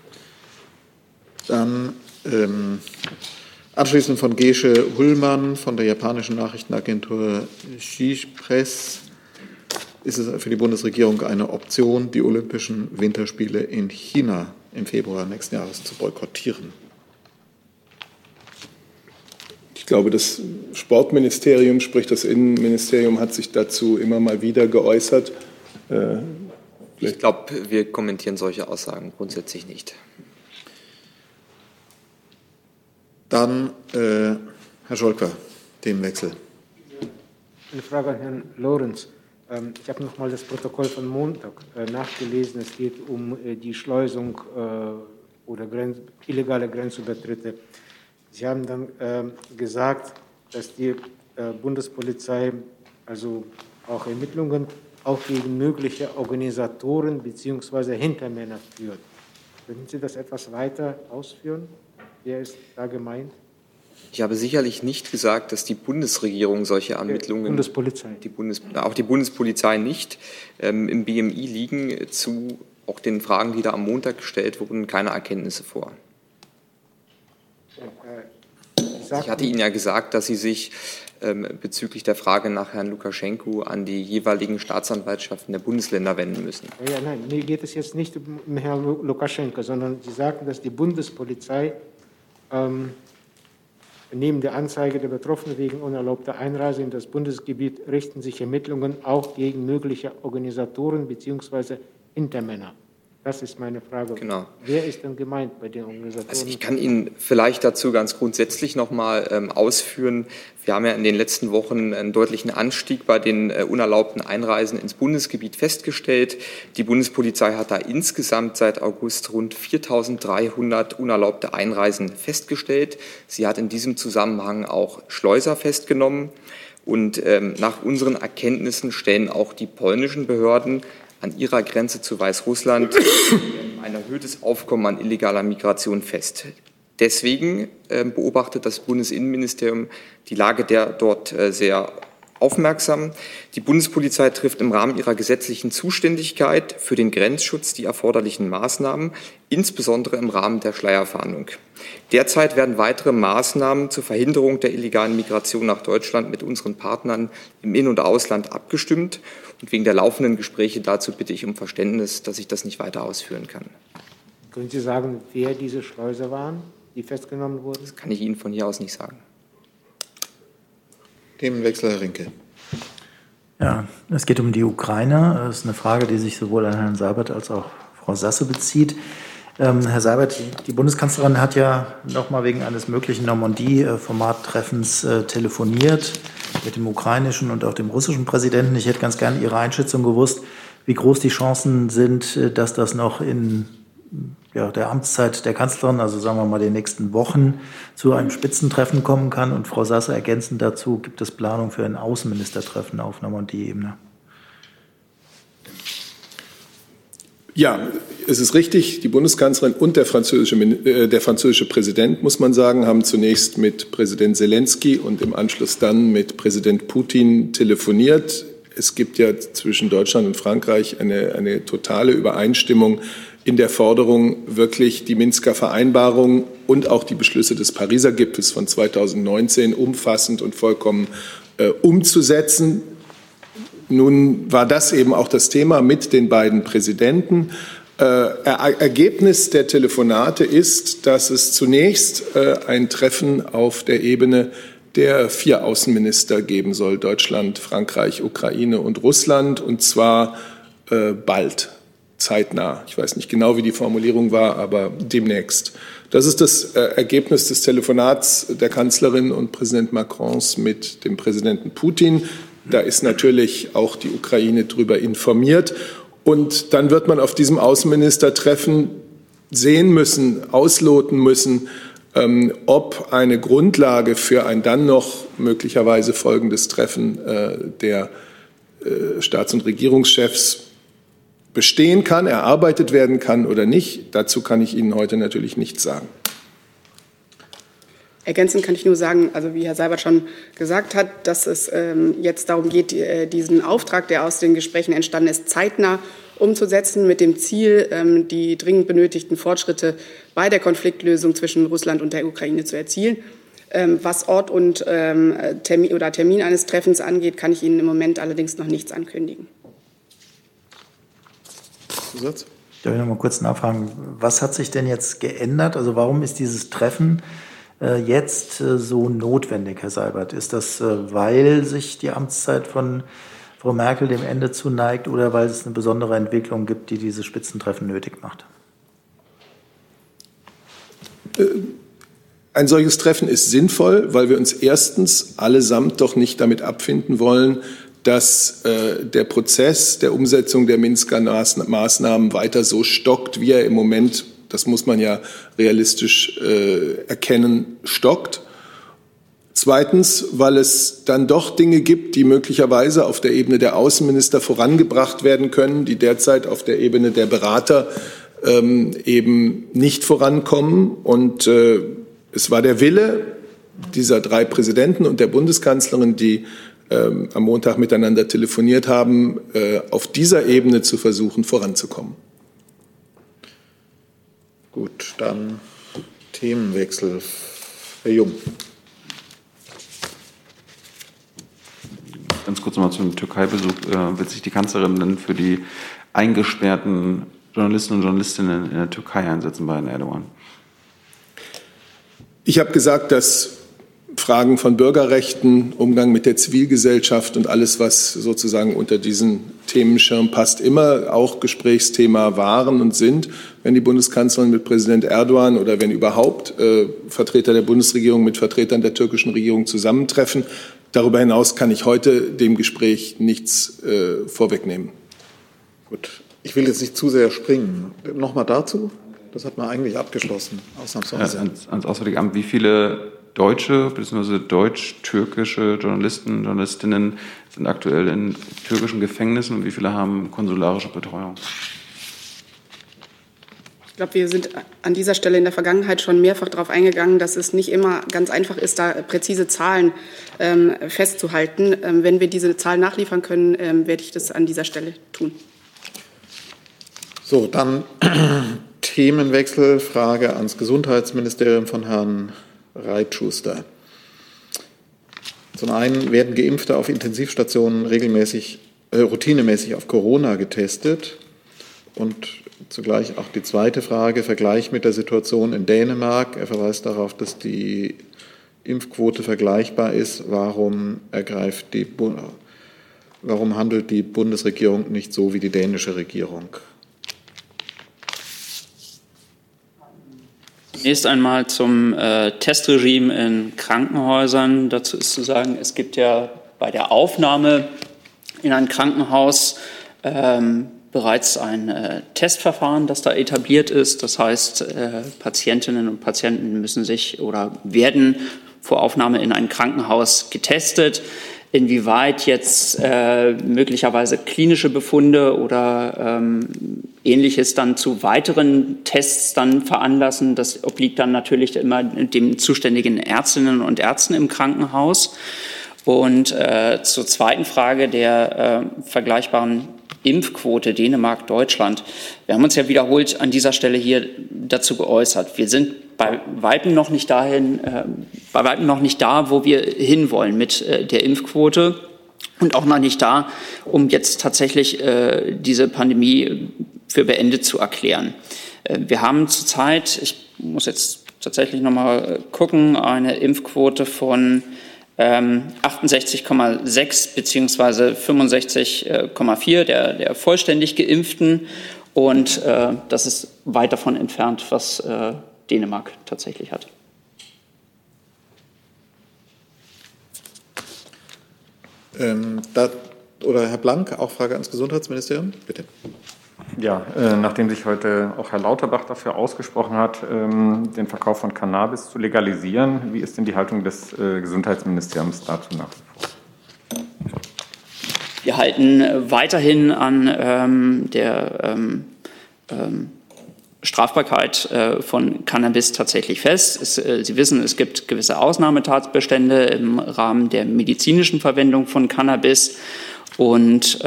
Dann anschließend von Gesche Hullmann von der japanischen Nachrichtenagentur J-Press. Ist es für die Bundesregierung eine Option, die Olympischen Winterspiele in China im Februar nächsten Jahres zu boykottieren? Ich glaube, das Sportministerium, sprich das Innenministerium, hat sich dazu immer mal wieder geäußert. Ich glaube, wir kommentieren solche Aussagen grundsätzlich nicht. Dann Herr Scholker, Themenwechsel. Eine Frage an Herrn Lorenz. Ich habe noch mal das Protokoll von Montag nachgelesen. Es geht um die Schleusung oder illegale Grenzübertritte. Sie haben dann gesagt, dass die Bundespolizei also auch Ermittlungen auch gegen mögliche Organisatoren bzw. Hintermänner führt. Könnten Sie das etwas weiter ausführen? Wer ist da gemeint? Ich habe sicherlich nicht gesagt, dass die Bundesregierung solche Ermittlungen, Bundespolizei. Auch die Bundespolizei nicht, im BMI liegen zu auch den Fragen, die da am Montag gestellt wurden, keine Erkenntnisse vor. Ich hatte Ihnen ja gesagt, dass Sie sich bezüglich der Frage nach Herrn Lukaschenko an die jeweiligen Staatsanwaltschaften der Bundesländer wenden müssen. Ja, nein, mir geht es jetzt nicht um Herrn Lukaschenko, sondern Sie sagten, dass die Bundespolizei neben der Anzeige der Betroffenen wegen unerlaubter Einreise in das Bundesgebiet richten sich Ermittlungen auch gegen mögliche Organisatoren bzw. Hintermänner. Das ist meine Frage. Genau. Wer ist denn gemeint bei den Organisatoren? Also ich kann Ihnen vielleicht dazu ganz grundsätzlich noch mal ausführen. Wir haben ja in den letzten Wochen einen deutlichen Anstieg bei den unerlaubten Einreisen ins Bundesgebiet festgestellt. Die Bundespolizei hat da insgesamt seit August rund 4.300 unerlaubte Einreisen festgestellt. Sie hat in diesem Zusammenhang auch Schleuser festgenommen. Und nach unseren Erkenntnissen stellen auch die polnischen Behörden an ihrer Grenze zu Weißrussland ein erhöhtes Aufkommen an illegaler Migration fest. Deswegen beobachtet das Bundesinnenministerium die Lage dort sehr aufmerksam. Die Bundespolizei trifft im Rahmen ihrer gesetzlichen Zuständigkeit für den Grenzschutz die erforderlichen Maßnahmen, insbesondere im Rahmen der Schleierfahndung. Derzeit werden weitere Maßnahmen zur Verhinderung der illegalen Migration nach Deutschland mit unseren Partnern im In- und Ausland abgestimmt. Und wegen der laufenden Gespräche dazu bitte ich um Verständnis, dass ich das nicht weiter ausführen kann. Können Sie sagen, wer diese Schleuser waren, die festgenommen wurden? Das kann ich Ihnen von hier aus nicht sagen. Themenwechsel, Herr Rinke. Ja, es geht um die Ukraine. Das ist eine Frage, die sich sowohl an Herrn Seibert als auch Frau Sasse bezieht. Herr Seibert, die Bundeskanzlerin hat ja noch mal wegen eines möglichen Normandie-Formattreffens telefoniert mit dem ukrainischen und auch dem russischen Präsidenten. Ich hätte ganz gerne Ihre Einschätzung gewusst, wie groß die Chancen sind, dass das noch in der Amtszeit der Kanzlerin, also sagen wir mal den nächsten Wochen, zu einem Spitzentreffen kommen kann. Und Frau Sasse, ergänzend dazu, gibt es Planung für ein Außenministertreffen auf Normandie-Ebene? Ja, es ist richtig. Die Bundeskanzlerin und der französische Präsident, muss man sagen, haben zunächst mit Präsident Zelensky und im Anschluss dann mit Präsident Putin telefoniert. Es gibt ja zwischen Deutschland und Frankreich eine totale Übereinstimmung in der Forderung, wirklich die Minsker Vereinbarung und auch die Beschlüsse des Pariser Gipfels von 2019 umfassend und vollkommen umzusetzen. Nun war das eben auch das Thema mit den beiden Präsidenten. Ergebnis der Telefonate ist, dass es zunächst ein Treffen auf der Ebene der 4 Außenminister geben soll: Deutschland, Frankreich, Ukraine und Russland, und zwar bald, zeitnah. Ich weiß nicht genau, wie die Formulierung war, aber demnächst. Das ist das Ergebnis des Telefonats der Kanzlerin und Präsident Macrons mit dem Präsidenten Putin. Da ist natürlich auch die Ukraine darüber informiert. Und dann wird man auf diesem Außenministertreffen sehen müssen, ausloten müssen, ob eine Grundlage für ein dann noch möglicherweise folgendes Treffen der Staats- und Regierungschefs bestehen kann, erarbeitet werden kann oder nicht. Dazu kann ich Ihnen heute natürlich nichts sagen. Ergänzend kann ich nur sagen, also wie Herr Seibert schon gesagt hat, dass es jetzt darum geht, diesen Auftrag, der aus den Gesprächen entstanden ist, zeitnah umzusetzen, mit dem Ziel, die dringend benötigten Fortschritte bei der Konfliktlösung zwischen Russland und der Ukraine zu erzielen. Was Ort und Termin eines Treffens angeht, kann ich Ihnen im Moment allerdings noch nichts ankündigen. Darf ich noch mal kurz nachfragen, was hat sich denn jetzt geändert? Also warum ist dieses Treffen jetzt so notwendig, Herr Seibert? Ist das, weil sich die Amtszeit von Frau Merkel dem Ende zuneigt oder weil es eine besondere Entwicklung gibt, die dieses Spitzentreffen nötig macht? Ein solches Treffen ist sinnvoll, weil wir uns erstens allesamt doch nicht damit abfinden wollen, dass der Prozess der Umsetzung der Minsker Maßnahmen weiter so stockt, wie er im Moment, das muss man ja realistisch erkennen, stockt. Zweitens, weil es dann doch Dinge gibt, die möglicherweise auf der Ebene der Außenminister vorangebracht werden können, die derzeit auf der Ebene der Berater eben nicht vorankommen. Und es war der Wille dieser 3 Präsidenten und der Bundeskanzlerin, die am Montag miteinander telefoniert haben, auf dieser Ebene zu versuchen, voranzukommen. Gut, dann Themenwechsel. Herr Jung. Ganz kurz mal zum Türkei-Besuch. Wird sich die Kanzlerin denn für die eingesperrten Journalisten und Journalistinnen in der Türkei einsetzen bei Herrn Erdogan? Ich habe gesagt, dass Fragen von Bürgerrechten, Umgang mit der Zivilgesellschaft und alles, was sozusagen unter diesen Themenschirm passt, immer auch Gesprächsthema waren und sind, wenn die Bundeskanzlerin mit Präsident Erdogan oder wenn überhaupt Vertreter der Bundesregierung mit Vertretern der türkischen Regierung zusammentreffen. Darüber hinaus kann ich heute dem Gespräch nichts vorwegnehmen. Gut, ich will jetzt nicht zu sehr springen. Nochmal dazu? Das hat man eigentlich abgeschlossen, ausnahmsweise. Ans Auswärtige Amt, wie viele deutsche bzw. deutsch-türkische Journalisten und Journalistinnen sind aktuell in türkischen Gefängnissen und wie viele haben konsularische Betreuung? Ich glaube, wir sind an dieser Stelle in der Vergangenheit schon mehrfach darauf eingegangen, dass es nicht immer ganz einfach ist, da präzise Zahlen festzuhalten. Wenn wir diese Zahlen nachliefern können, werde ich das an dieser Stelle tun. So, dann Themenwechsel, Frage ans Gesundheitsministerium von Herrn Reitschuster. Zum einen werden Geimpfte auf Intensivstationen routinemäßig auf Corona getestet. Und zugleich auch die zweite Frage, Vergleich mit der Situation in Dänemark. Er verweist darauf, dass die Impfquote vergleichbar ist. Warum handelt die Bundesregierung nicht so wie die dänische Regierung? Zunächst einmal zum Testregime in Krankenhäusern. Dazu ist zu sagen, es gibt ja bei der Aufnahme in ein Krankenhaus bereits ein Testverfahren, das da etabliert ist. Das heißt, Patientinnen und Patienten müssen sich oder werden vor Aufnahme in ein Krankenhaus getestet. Inwieweit jetzt möglicherweise klinische Befunde oder Ähnliches dann zu weiteren Tests dann veranlassen, das obliegt dann natürlich immer den zuständigen Ärztinnen und Ärzten im Krankenhaus. Und zur zweiten Frage der vergleichbaren Impfquote Dänemark, Deutschland. Wir haben uns ja wiederholt an dieser Stelle hier dazu geäußert. Wir sind bei weitem noch nicht da, wo wir hinwollen mit der Impfquote und auch noch nicht da, um jetzt tatsächlich diese Pandemie für beendet zu erklären. Wir haben zurzeit, ich muss jetzt tatsächlich noch mal gucken, eine Impfquote von 68,6 bzw. 65,4 der vollständig Geimpften. Und das ist weit davon entfernt, was Dänemark tatsächlich hat. Herr Blank, auch Frage ans Gesundheitsministerium, bitte. Ja, nachdem sich heute auch Herr Lauterbach dafür ausgesprochen hat, den Verkauf von Cannabis zu legalisieren, wie ist denn die Haltung des Gesundheitsministeriums dazu nach wie vor? Wir halten weiterhin an der Strafbarkeit von Cannabis tatsächlich fest. Sie wissen, es gibt gewisse Ausnahmetatbestände im Rahmen der medizinischen Verwendung von Cannabis. Und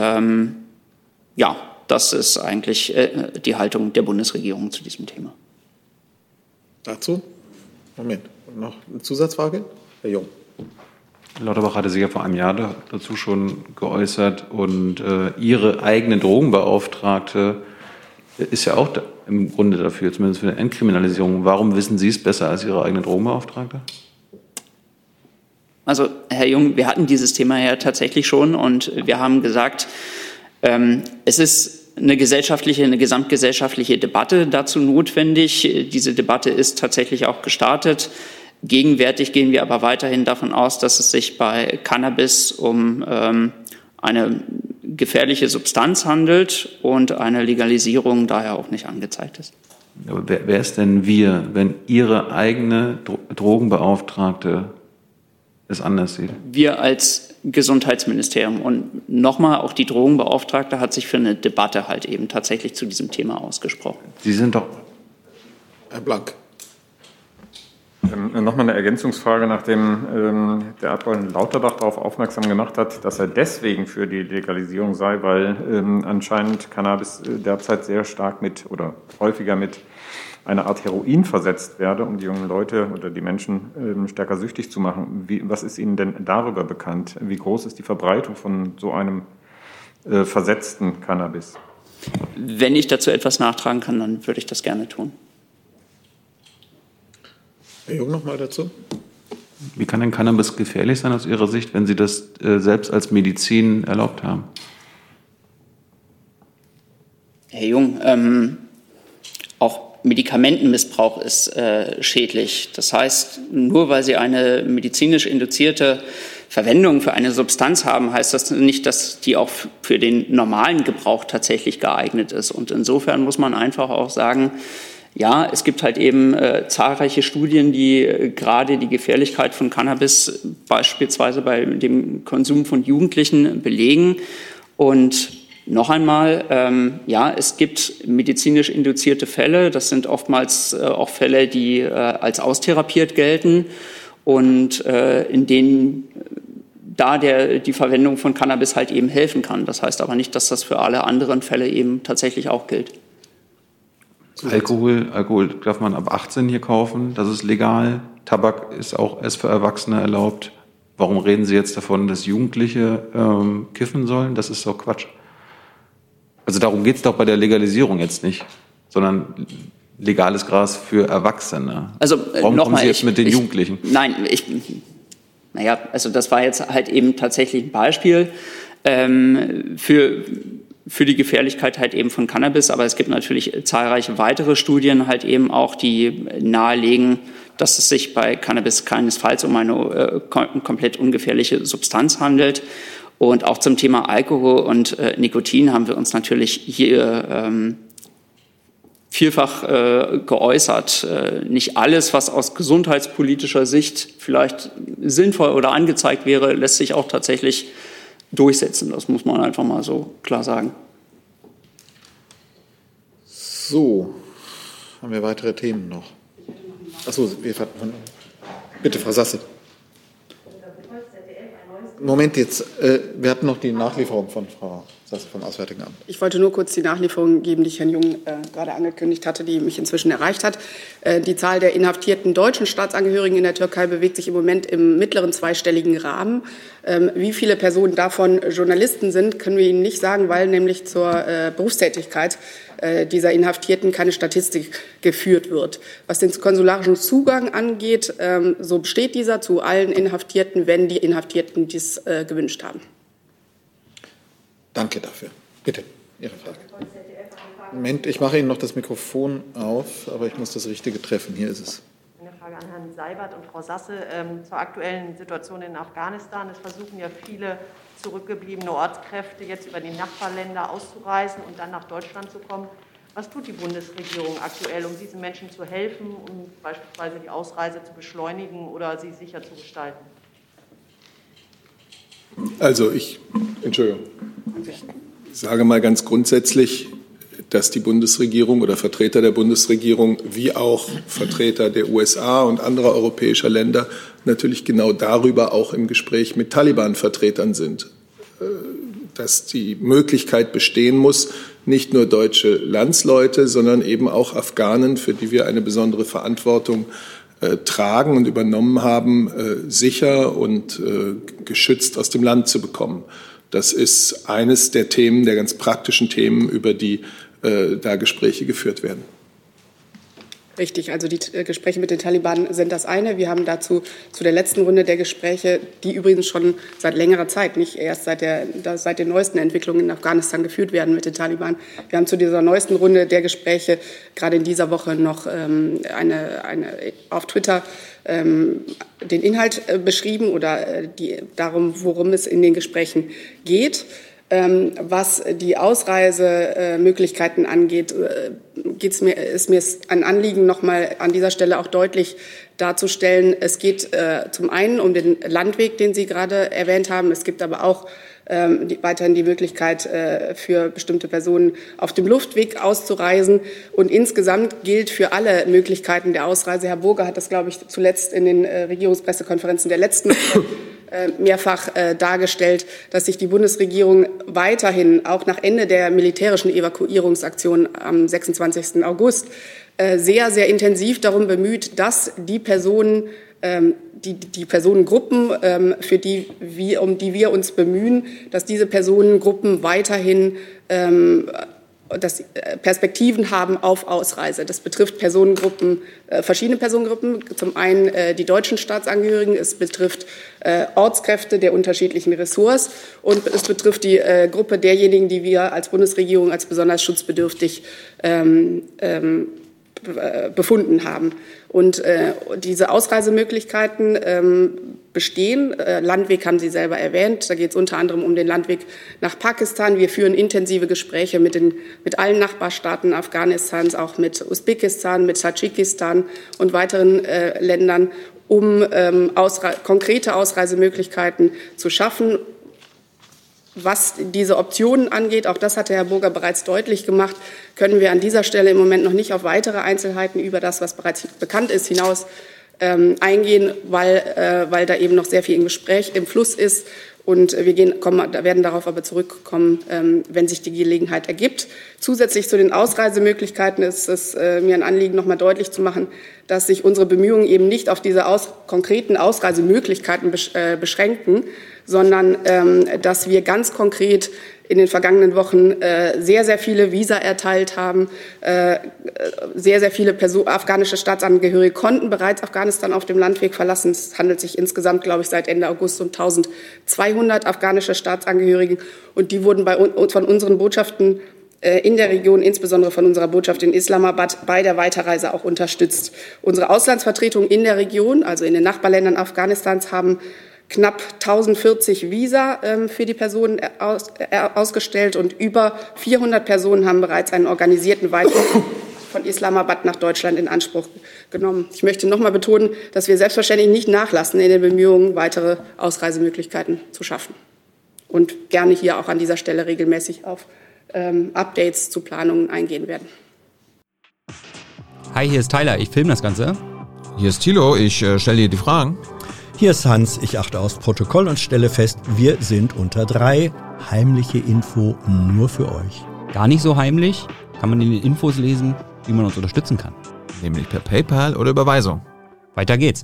das ist eigentlich die Haltung der Bundesregierung zu diesem Thema. Dazu? Moment, noch eine Zusatzfrage? Herr Jung. Lauterbach hatte sich ja vor einem Jahr dazu schon geäußert und Ihre eigene Drogenbeauftragte ist ja auch im Grunde dafür, zumindest für eine Entkriminalisierung. Warum wissen Sie es besser als Ihre eigene Drogenbeauftragte? Also, Herr Jung, wir hatten dieses Thema ja tatsächlich schon und wir haben gesagt, es ist eine gesamtgesellschaftliche Debatte dazu notwendig. Diese Debatte ist tatsächlich auch gestartet. Gegenwärtig gehen wir aber weiterhin davon aus, dass es sich bei Cannabis um eine gefährliche Substanz handelt und eine Legalisierung daher auch nicht angezeigt ist. Aber wer ist denn wir, wenn Ihre eigene Drogenbeauftragte es anders sieht? Wir als Gesundheitsministerium und nochmal, auch die Drogenbeauftragte hat sich für eine Debatte halt eben tatsächlich zu diesem Thema ausgesprochen. Sie sind doch... Herr Blank. Nochmal eine Ergänzungsfrage, nachdem der Abgeordnete Lauterbach darauf aufmerksam gemacht hat, dass er deswegen für die Legalisierung sei, weil anscheinend Cannabis derzeit sehr stark oder häufiger mit einer Art Heroin versetzt werde, um die jungen Leute oder die Menschen stärker süchtig zu machen. Was ist Ihnen denn darüber bekannt? Wie groß ist die Verbreitung von so einem versetzten Cannabis? Wenn ich dazu etwas nachtragen kann, dann würde ich das gerne tun. Herr Jung noch mal dazu. Wie kann denn Cannabis gefährlich sein aus Ihrer Sicht, wenn Sie das selbst als Medizin erlaubt haben? Herr Jung, auch Medikamentenmissbrauch ist schädlich. Das heißt, nur weil Sie eine medizinisch induzierte Verwendung für eine Substanz haben, heißt das nicht, dass die auch für den normalen Gebrauch tatsächlich geeignet ist. Und insofern muss man einfach auch sagen, ja, es gibt halt eben zahlreiche Studien, die gerade die Gefährlichkeit von Cannabis beispielsweise bei dem Konsum von Jugendlichen belegen. Und noch einmal, ja, es gibt medizinisch induzierte Fälle. Das sind oftmals auch Fälle, die als austherapiert gelten und in denen die Verwendung von Cannabis halt eben helfen kann. Das heißt aber nicht, dass das für alle anderen Fälle eben tatsächlich auch gilt. Alkohol darf man ab 18 hier kaufen, das ist legal. Tabak ist auch erst für Erwachsene erlaubt. Warum reden Sie jetzt davon, dass Jugendliche kiffen sollen? Das ist doch Quatsch. Also darum geht es doch bei der Legalisierung jetzt nicht, sondern legales Gras für Erwachsene. Also warum kommen Sie jetzt mit den Jugendlichen? Also das war jetzt halt eben tatsächlich ein Beispiel für die Gefährlichkeit halt eben von Cannabis, aber es gibt natürlich zahlreiche weitere Studien halt eben auch, die nahelegen, dass es sich bei Cannabis keinesfalls um eine komplett ungefährliche Substanz handelt. Und auch zum Thema Alkohol und Nikotin haben wir uns natürlich hier vielfach geäußert. Nicht alles, was aus gesundheitspolitischer Sicht vielleicht sinnvoll oder angezeigt wäre, lässt sich auch tatsächlich durchsetzen. Das muss man einfach mal so klar sagen. So, haben wir weitere Themen noch? Achso, bitte, Frau Sasse. Moment jetzt, wir hatten noch die Nachlieferung von Frau Sasse vom Auswärtigen Amt. Ich wollte nur kurz die Nachlieferung geben, die ich Herrn Jung gerade angekündigt hatte, die mich inzwischen erreicht hat. Die Zahl der inhaftierten deutschen Staatsangehörigen in der Türkei bewegt sich im Moment im mittleren zweistelligen Rahmen. Wie viele Personen davon Journalisten sind, können wir Ihnen nicht sagen, weil nämlich zur Berufstätigkeit dieser Inhaftierten keine Statistik geführt wird. Was den konsularischen Zugang angeht, so besteht dieser zu allen Inhaftierten, wenn die Inhaftierten dies gewünscht haben. Danke dafür. Bitte, Ihre Frage. Moment, ich mache Ihnen noch das Mikrofon auf, aber ich muss das Richtige treffen. Hier ist es. Eine Frage an Herrn Seibert und Frau Sasse zur aktuellen Situation in Afghanistan. Es versuchen ja viele zurückgebliebene Ortskräfte jetzt über die Nachbarländer auszureisen und dann nach Deutschland zu kommen. Was tut die Bundesregierung aktuell, um diesen Menschen zu helfen, um beispielsweise die Ausreise zu beschleunigen oder sie sicher zu gestalten? Also ich sage mal ganz grundsätzlich, dass die Bundesregierung oder Vertreter der Bundesregierung wie auch Vertreter der USA und anderer europäischer Länder natürlich genau darüber auch im Gespräch mit Taliban-Vertretern sind, dass die Möglichkeit bestehen muss, nicht nur deutsche Landsleute, sondern eben auch Afghanen, für die wir eine besondere Verantwortung tragen und übernommen haben, sicher und geschützt aus dem Land zu bekommen. Das ist eines der Themen, der ganz praktischen Themen, über die da Gespräche geführt werden. Richtig, also die Gespräche mit den Taliban sind das eine. Wir haben dazu zu der letzten Runde der Gespräche, die übrigens schon seit längerer Zeit, nicht erst seit den neuesten Entwicklungen in Afghanistan geführt werden mit den Taliban. Wir haben zu dieser neuesten Runde der Gespräche gerade in dieser Woche noch auf Twitter den Inhalt beschrieben oder worum es in den Gesprächen geht. Was die Ausreisemöglichkeiten angeht, ist mir ein Anliegen, noch mal an dieser Stelle auch deutlich darzustellen. Es geht zum einen um den Landweg, den Sie gerade erwähnt haben. Es gibt aber auch weiterhin die Möglichkeit für bestimmte Personen auf dem Luftweg auszureisen. Und insgesamt gilt für alle Möglichkeiten der Ausreise, Herr Burger hat das, glaube ich, zuletzt in den Regierungspressekonferenzen der letzten Woche mehrfach dargestellt, dass sich die Bundesregierung weiterhin, auch nach Ende der militärischen Evakuierungsaktion am 26. August, sehr, sehr intensiv darum bemüht, dass die Personen, die Personengruppen, um die wir uns bemühen, dass diese Personengruppen weiterhin Perspektiven haben auf Ausreise. Das betrifft Personengruppen, verschiedene Personengruppen. Zum einen die deutschen Staatsangehörigen, es betrifft Ortskräfte der unterschiedlichen Ressorts und es betrifft die Gruppe derjenigen, die wir als Bundesregierung als besonders schutzbedürftig befunden haben. Und diese Ausreisemöglichkeiten bestehen. Landweg haben Sie selber erwähnt. Da geht es unter anderem um den Landweg nach Pakistan. Wir führen intensive Gespräche mit allen Nachbarstaaten Afghanistans, auch mit Usbekistan, mit Tadschikistan und weiteren Ländern, um konkrete Ausreisemöglichkeiten zu schaffen. Was diese Optionen angeht, auch das hatte Herr Burger bereits deutlich gemacht, können wir an dieser Stelle im Moment noch nicht auf weitere Einzelheiten über das, was bereits bekannt ist, hinaus eingehen, weil da eben noch sehr viel im Gespräch, im Fluss ist. Und wir werden darauf aber zurückkommen, wenn sich die Gelegenheit ergibt. Zusätzlich zu den Ausreisemöglichkeiten ist es mir ein Anliegen, noch mal deutlich zu machen, dass sich unsere Bemühungen eben nicht auf diese konkreten Ausreisemöglichkeiten beschränken, sondern dass wir ganz konkret in den vergangenen Wochen sehr, sehr viele Visa erteilt haben. Sehr, sehr viele afghanische Staatsangehörige konnten bereits Afghanistan auf dem Landweg verlassen. Es handelt sich insgesamt, glaube ich, seit Ende August um 1200 afghanische Staatsangehörige. Und die wurden von unseren Botschaften in der Region, insbesondere von unserer Botschaft in Islamabad, bei der Weiterreise auch unterstützt. Unsere Auslandsvertretungen in der Region, also in den Nachbarländern Afghanistans, haben knapp 1040 Visa für die Personen ausgestellt und über 400 Personen haben bereits einen organisierten Weiterflug von Islamabad nach Deutschland in Anspruch genommen. Ich möchte noch mal betonen, dass wir selbstverständlich nicht nachlassen in den Bemühungen, weitere Ausreisemöglichkeiten zu schaffen und gerne hier auch an dieser Stelle regelmäßig auf Updates zu Planungen eingehen werden. Hi, hier ist Tyler, ich filme das Ganze. Hier ist Thilo, ich stelle dir die Fragen. Hier ist Hans, ich achte aufs Protokoll und stelle fest, wir sind unter 3. Heimliche Info nur für euch. Gar nicht so heimlich, kann man in den Infos lesen, wie man uns unterstützen kann. Nämlich per PayPal oder Überweisung. Weiter geht's.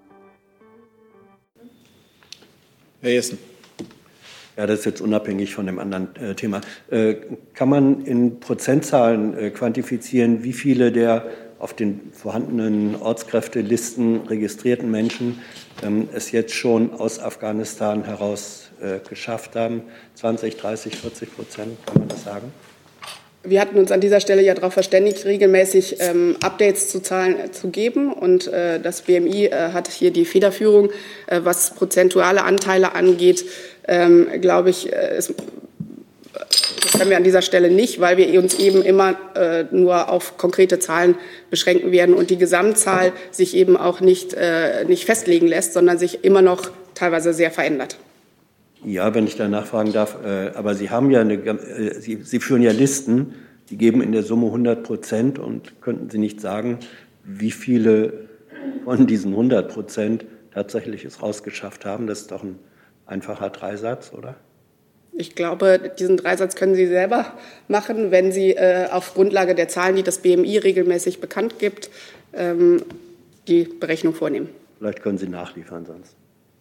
Herr Jessen. Ja, das ist jetzt unabhängig von dem anderen Thema. Kann man in Prozentzahlen quantifizieren, wie viele der auf den vorhandenen Ortskräftelisten registrierten Menschen es jetzt schon aus Afghanistan heraus geschafft haben? 20, 30, 40%, kann man das sagen? Wir hatten uns an dieser Stelle ja darauf verständigt, regelmäßig Updates zu Zahlen zu geben. Und das BMI hat hier die Federführung. Was prozentuale Anteile angeht, glaube ich, das können wir an dieser Stelle nicht, weil wir uns eben immer nur auf konkrete Zahlen beschränken werden und die Gesamtzahl sich eben auch nicht festlegen lässt, sondern sich immer noch teilweise sehr verändert. Ja, wenn ich da nachfragen darf, aber Sie haben ja Sie führen ja Listen, die geben in der Summe 100% und könnten Sie nicht sagen, wie viele von diesen 100% tatsächlich es rausgeschafft haben? Das ist doch ein einfacher Dreisatz, oder? Ich glaube, diesen Dreisatz können Sie selber machen, wenn Sie auf Grundlage der Zahlen, die das BMI regelmäßig bekannt gibt, die Berechnung vornehmen. Vielleicht können Sie nachliefern sonst.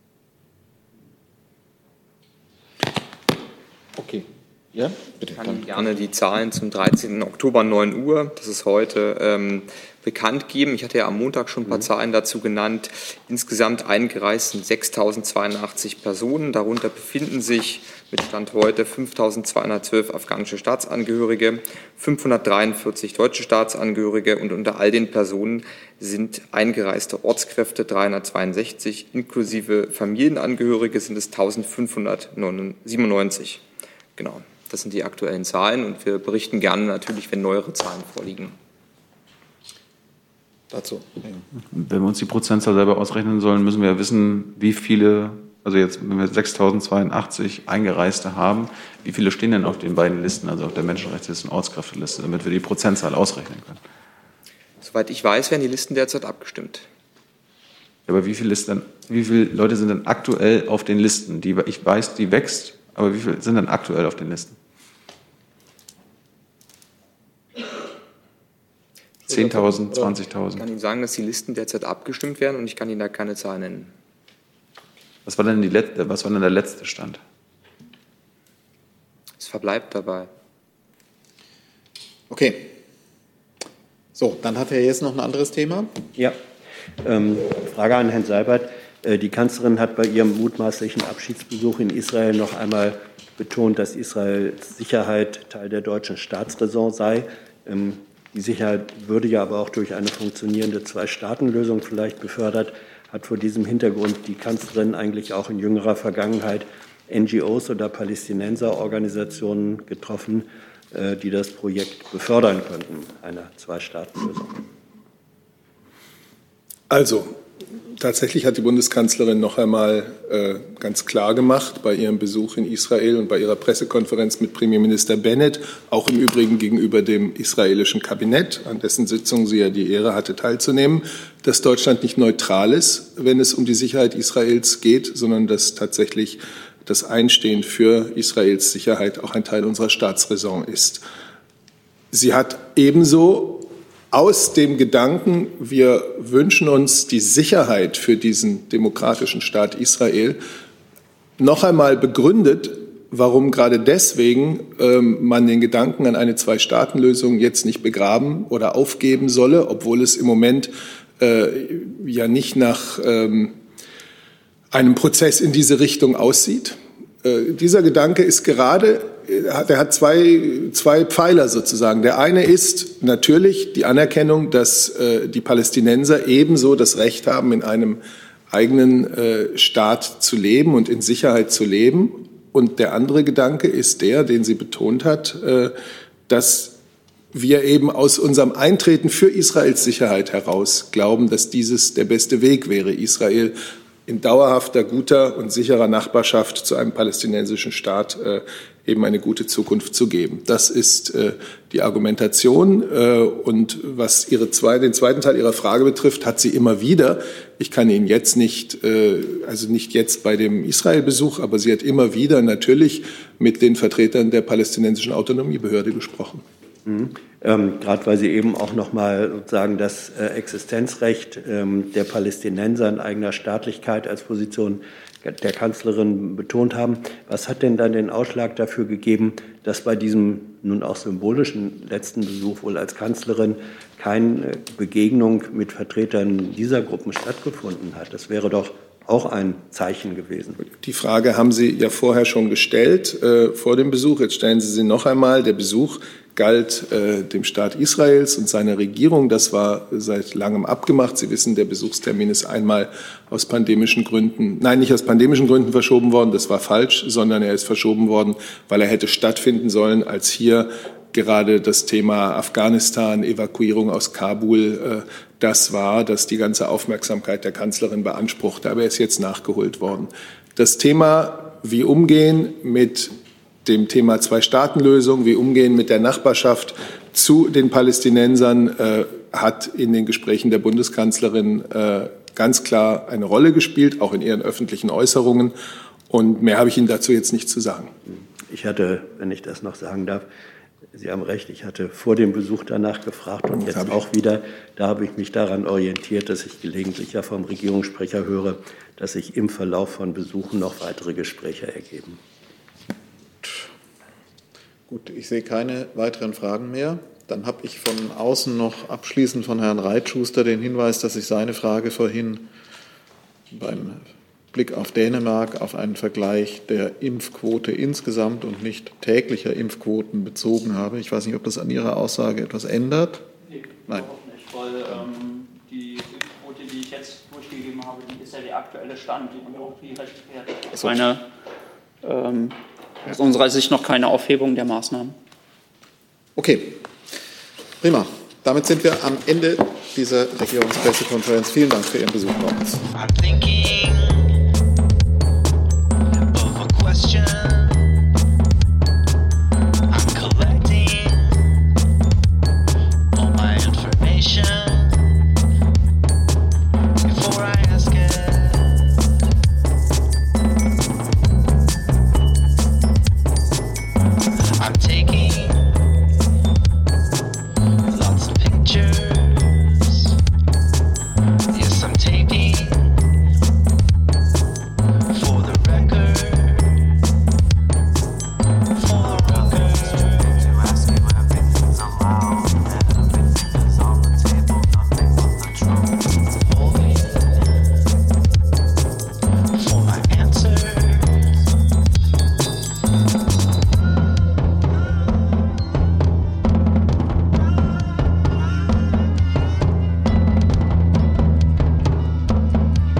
Okay. Ja, bitte. Ich kann gerne die Zahlen zum 13. Oktober 9 Uhr, das ist heute, bekannt geben. Ich hatte ja am Montag schon ein paar Zahlen dazu genannt. Insgesamt eingereist sind 6.082 Personen. Darunter befinden sich mit Stand heute 5.212 afghanische Staatsangehörige, 543 deutsche Staatsangehörige und unter all den Personen sind eingereiste Ortskräfte 362, inklusive Familienangehörige sind es 1.597. Genau, das sind die aktuellen Zahlen und wir berichten gerne natürlich, wenn neuere Zahlen vorliegen. Dazu. Wenn wir uns die Prozentzahl selber ausrechnen sollen, müssen wir ja wissen, wie viele Also jetzt, wenn wir 6.082 Eingereiste haben, wie viele stehen denn auf den beiden Listen, also auf der Menschenrechtsliste und Ortskräfteliste, damit wir die Prozentzahl ausrechnen können? Soweit ich weiß, werden die Listen derzeit abgestimmt. Aber wie viele Leute sind denn aktuell auf den Listen? Ich weiß, die wächst, aber wie viele sind denn aktuell auf den Listen? 10.000, 20.000? Ich kann Ihnen sagen, dass die Listen derzeit abgestimmt werden und ich kann Ihnen da keine Zahl nennen. Was war denn der letzte Stand? Es verbleibt dabei. Okay. So, dann hat Herr Jess noch ein anderes Thema. Ja, Frage an Herrn Seibert. Die Kanzlerin hat bei ihrem mutmaßlichen Abschiedsbesuch in Israel noch einmal betont, dass Israels Sicherheit Teil der deutschen Staatsräson sei. Die Sicherheit würde ja aber auch durch eine funktionierende Zwei-Staaten-Lösung vielleicht gefördert. Hat vor diesem Hintergrund die Kanzlerin eigentlich auch in jüngerer Vergangenheit NGOs oder Palästinenserorganisationen getroffen, die das Projekt befördern könnten, einer Zwei-Staaten-Lösung? Also, tatsächlich hat die Bundeskanzlerin noch einmal ganz klar gemacht bei ihrem Besuch in Israel und bei ihrer Pressekonferenz mit Premierminister Bennett, auch im Übrigen gegenüber dem israelischen Kabinett, an dessen Sitzung sie ja die Ehre hatte teilzunehmen, dass Deutschland nicht neutral ist, wenn es um die Sicherheit Israels geht, sondern dass tatsächlich das Einstehen für Israels Sicherheit auch ein Teil unserer Staatsräson ist. Sie hat ebenso aus dem Gedanken, wir wünschen uns die Sicherheit für diesen demokratischen Staat Israel, noch einmal begründet, warum gerade deswegen man den Gedanken an eine Zwei-Staaten-Lösung jetzt nicht begraben oder aufgeben solle, obwohl es im Moment ja nicht nach einem Prozess in diese Richtung aussieht. Dieser Gedanke ist gerade, der hat zwei Pfeiler sozusagen. Der eine ist natürlich die Anerkennung, dass die Palästinenser ebenso das Recht haben, in einem eigenen Staat zu leben und in Sicherheit zu leben. Und der andere Gedanke ist der, den sie betont hat, dass wir eben aus unserem Eintreten für Israels Sicherheit heraus glauben, dass dieses der beste Weg wäre, Israel in dauerhafter, guter und sicherer Nachbarschaft zu einem palästinensischen Staat eben eine gute Zukunft zu geben. Das ist die Argumentation. Und was den zweiten Teil Ihrer Frage betrifft, hat sie immer wieder, ich kann Ihnen jetzt nicht, also nicht jetzt bei dem Israel-Besuch, aber sie hat immer wieder natürlich mit den Vertretern der palästinensischen Autonomiebehörde gesprochen. Gerade weil Sie eben auch noch mal sozusagen das Existenzrecht der Palästinenser in eigener Staatlichkeit als Position der Kanzlerin betont haben. Was hat denn dann den Ausschlag dafür gegeben, dass bei diesem nun auch symbolischen letzten Besuch wohl als Kanzlerin keine Begegnung mit Vertretern dieser Gruppen stattgefunden hat? Das wäre doch auch ein Zeichen gewesen. Die Frage haben Sie ja vorher schon gestellt, vor dem Besuch. Jetzt stellen Sie sie noch einmal. Der Besuch galt dem Staat Israels und seiner Regierung. Das war seit langem abgemacht. Sie wissen, der Besuchstermin ist einmal aus pandemischen Gründen, nein, nicht aus pandemischen Gründen verschoben worden, das war falsch, sondern er ist verschoben worden, weil er hätte stattfinden sollen, als hier gerade das Thema Afghanistan, Evakuierung aus Kabul, das war, das die ganze Aufmerksamkeit der Kanzlerin beanspruchte. Aber er ist jetzt nachgeholt worden. Das Thema, wie umgehen mit dem Thema Zwei-Staaten-Lösung, wie umgehen mit der Nachbarschaft zu den Palästinensern, hat in den Gesprächen der Bundeskanzlerin ganz klar eine Rolle gespielt, auch in ihren öffentlichen Äußerungen. Und mehr habe ich Ihnen dazu jetzt nicht zu sagen. Ich hatte, wenn ich das noch sagen darf, Sie haben recht, ich hatte vor dem Besuch danach gefragt und jetzt auch wieder. Da habe ich mich daran orientiert, dass ich gelegentlich ja vom Regierungssprecher höre, dass sich im Verlauf von Besuchen noch weitere Gespräche ergeben. Gut, ich sehe keine weiteren Fragen mehr. Dann habe ich von außen noch abschließend von Herrn Reitschuster den Hinweis, dass ich seine Frage vorhin beim Blick auf Dänemark auf einen Vergleich der Impfquote insgesamt und nicht täglicher Impfquoten bezogen habe. Ich weiß nicht, ob das an Ihrer Aussage etwas ändert. Nee, nein, überhaupt nicht, weil die Impfquote, die ich jetzt durchgegeben habe, die ist ja der aktuelle Stand und auch die rechtfertigt aus unserer Sicht noch keine Aufhebung der Maßnahmen. Okay, prima. Damit sind wir am Ende dieser Regierungspressekonferenz. Vielen Dank für Ihren Besuch bei uns.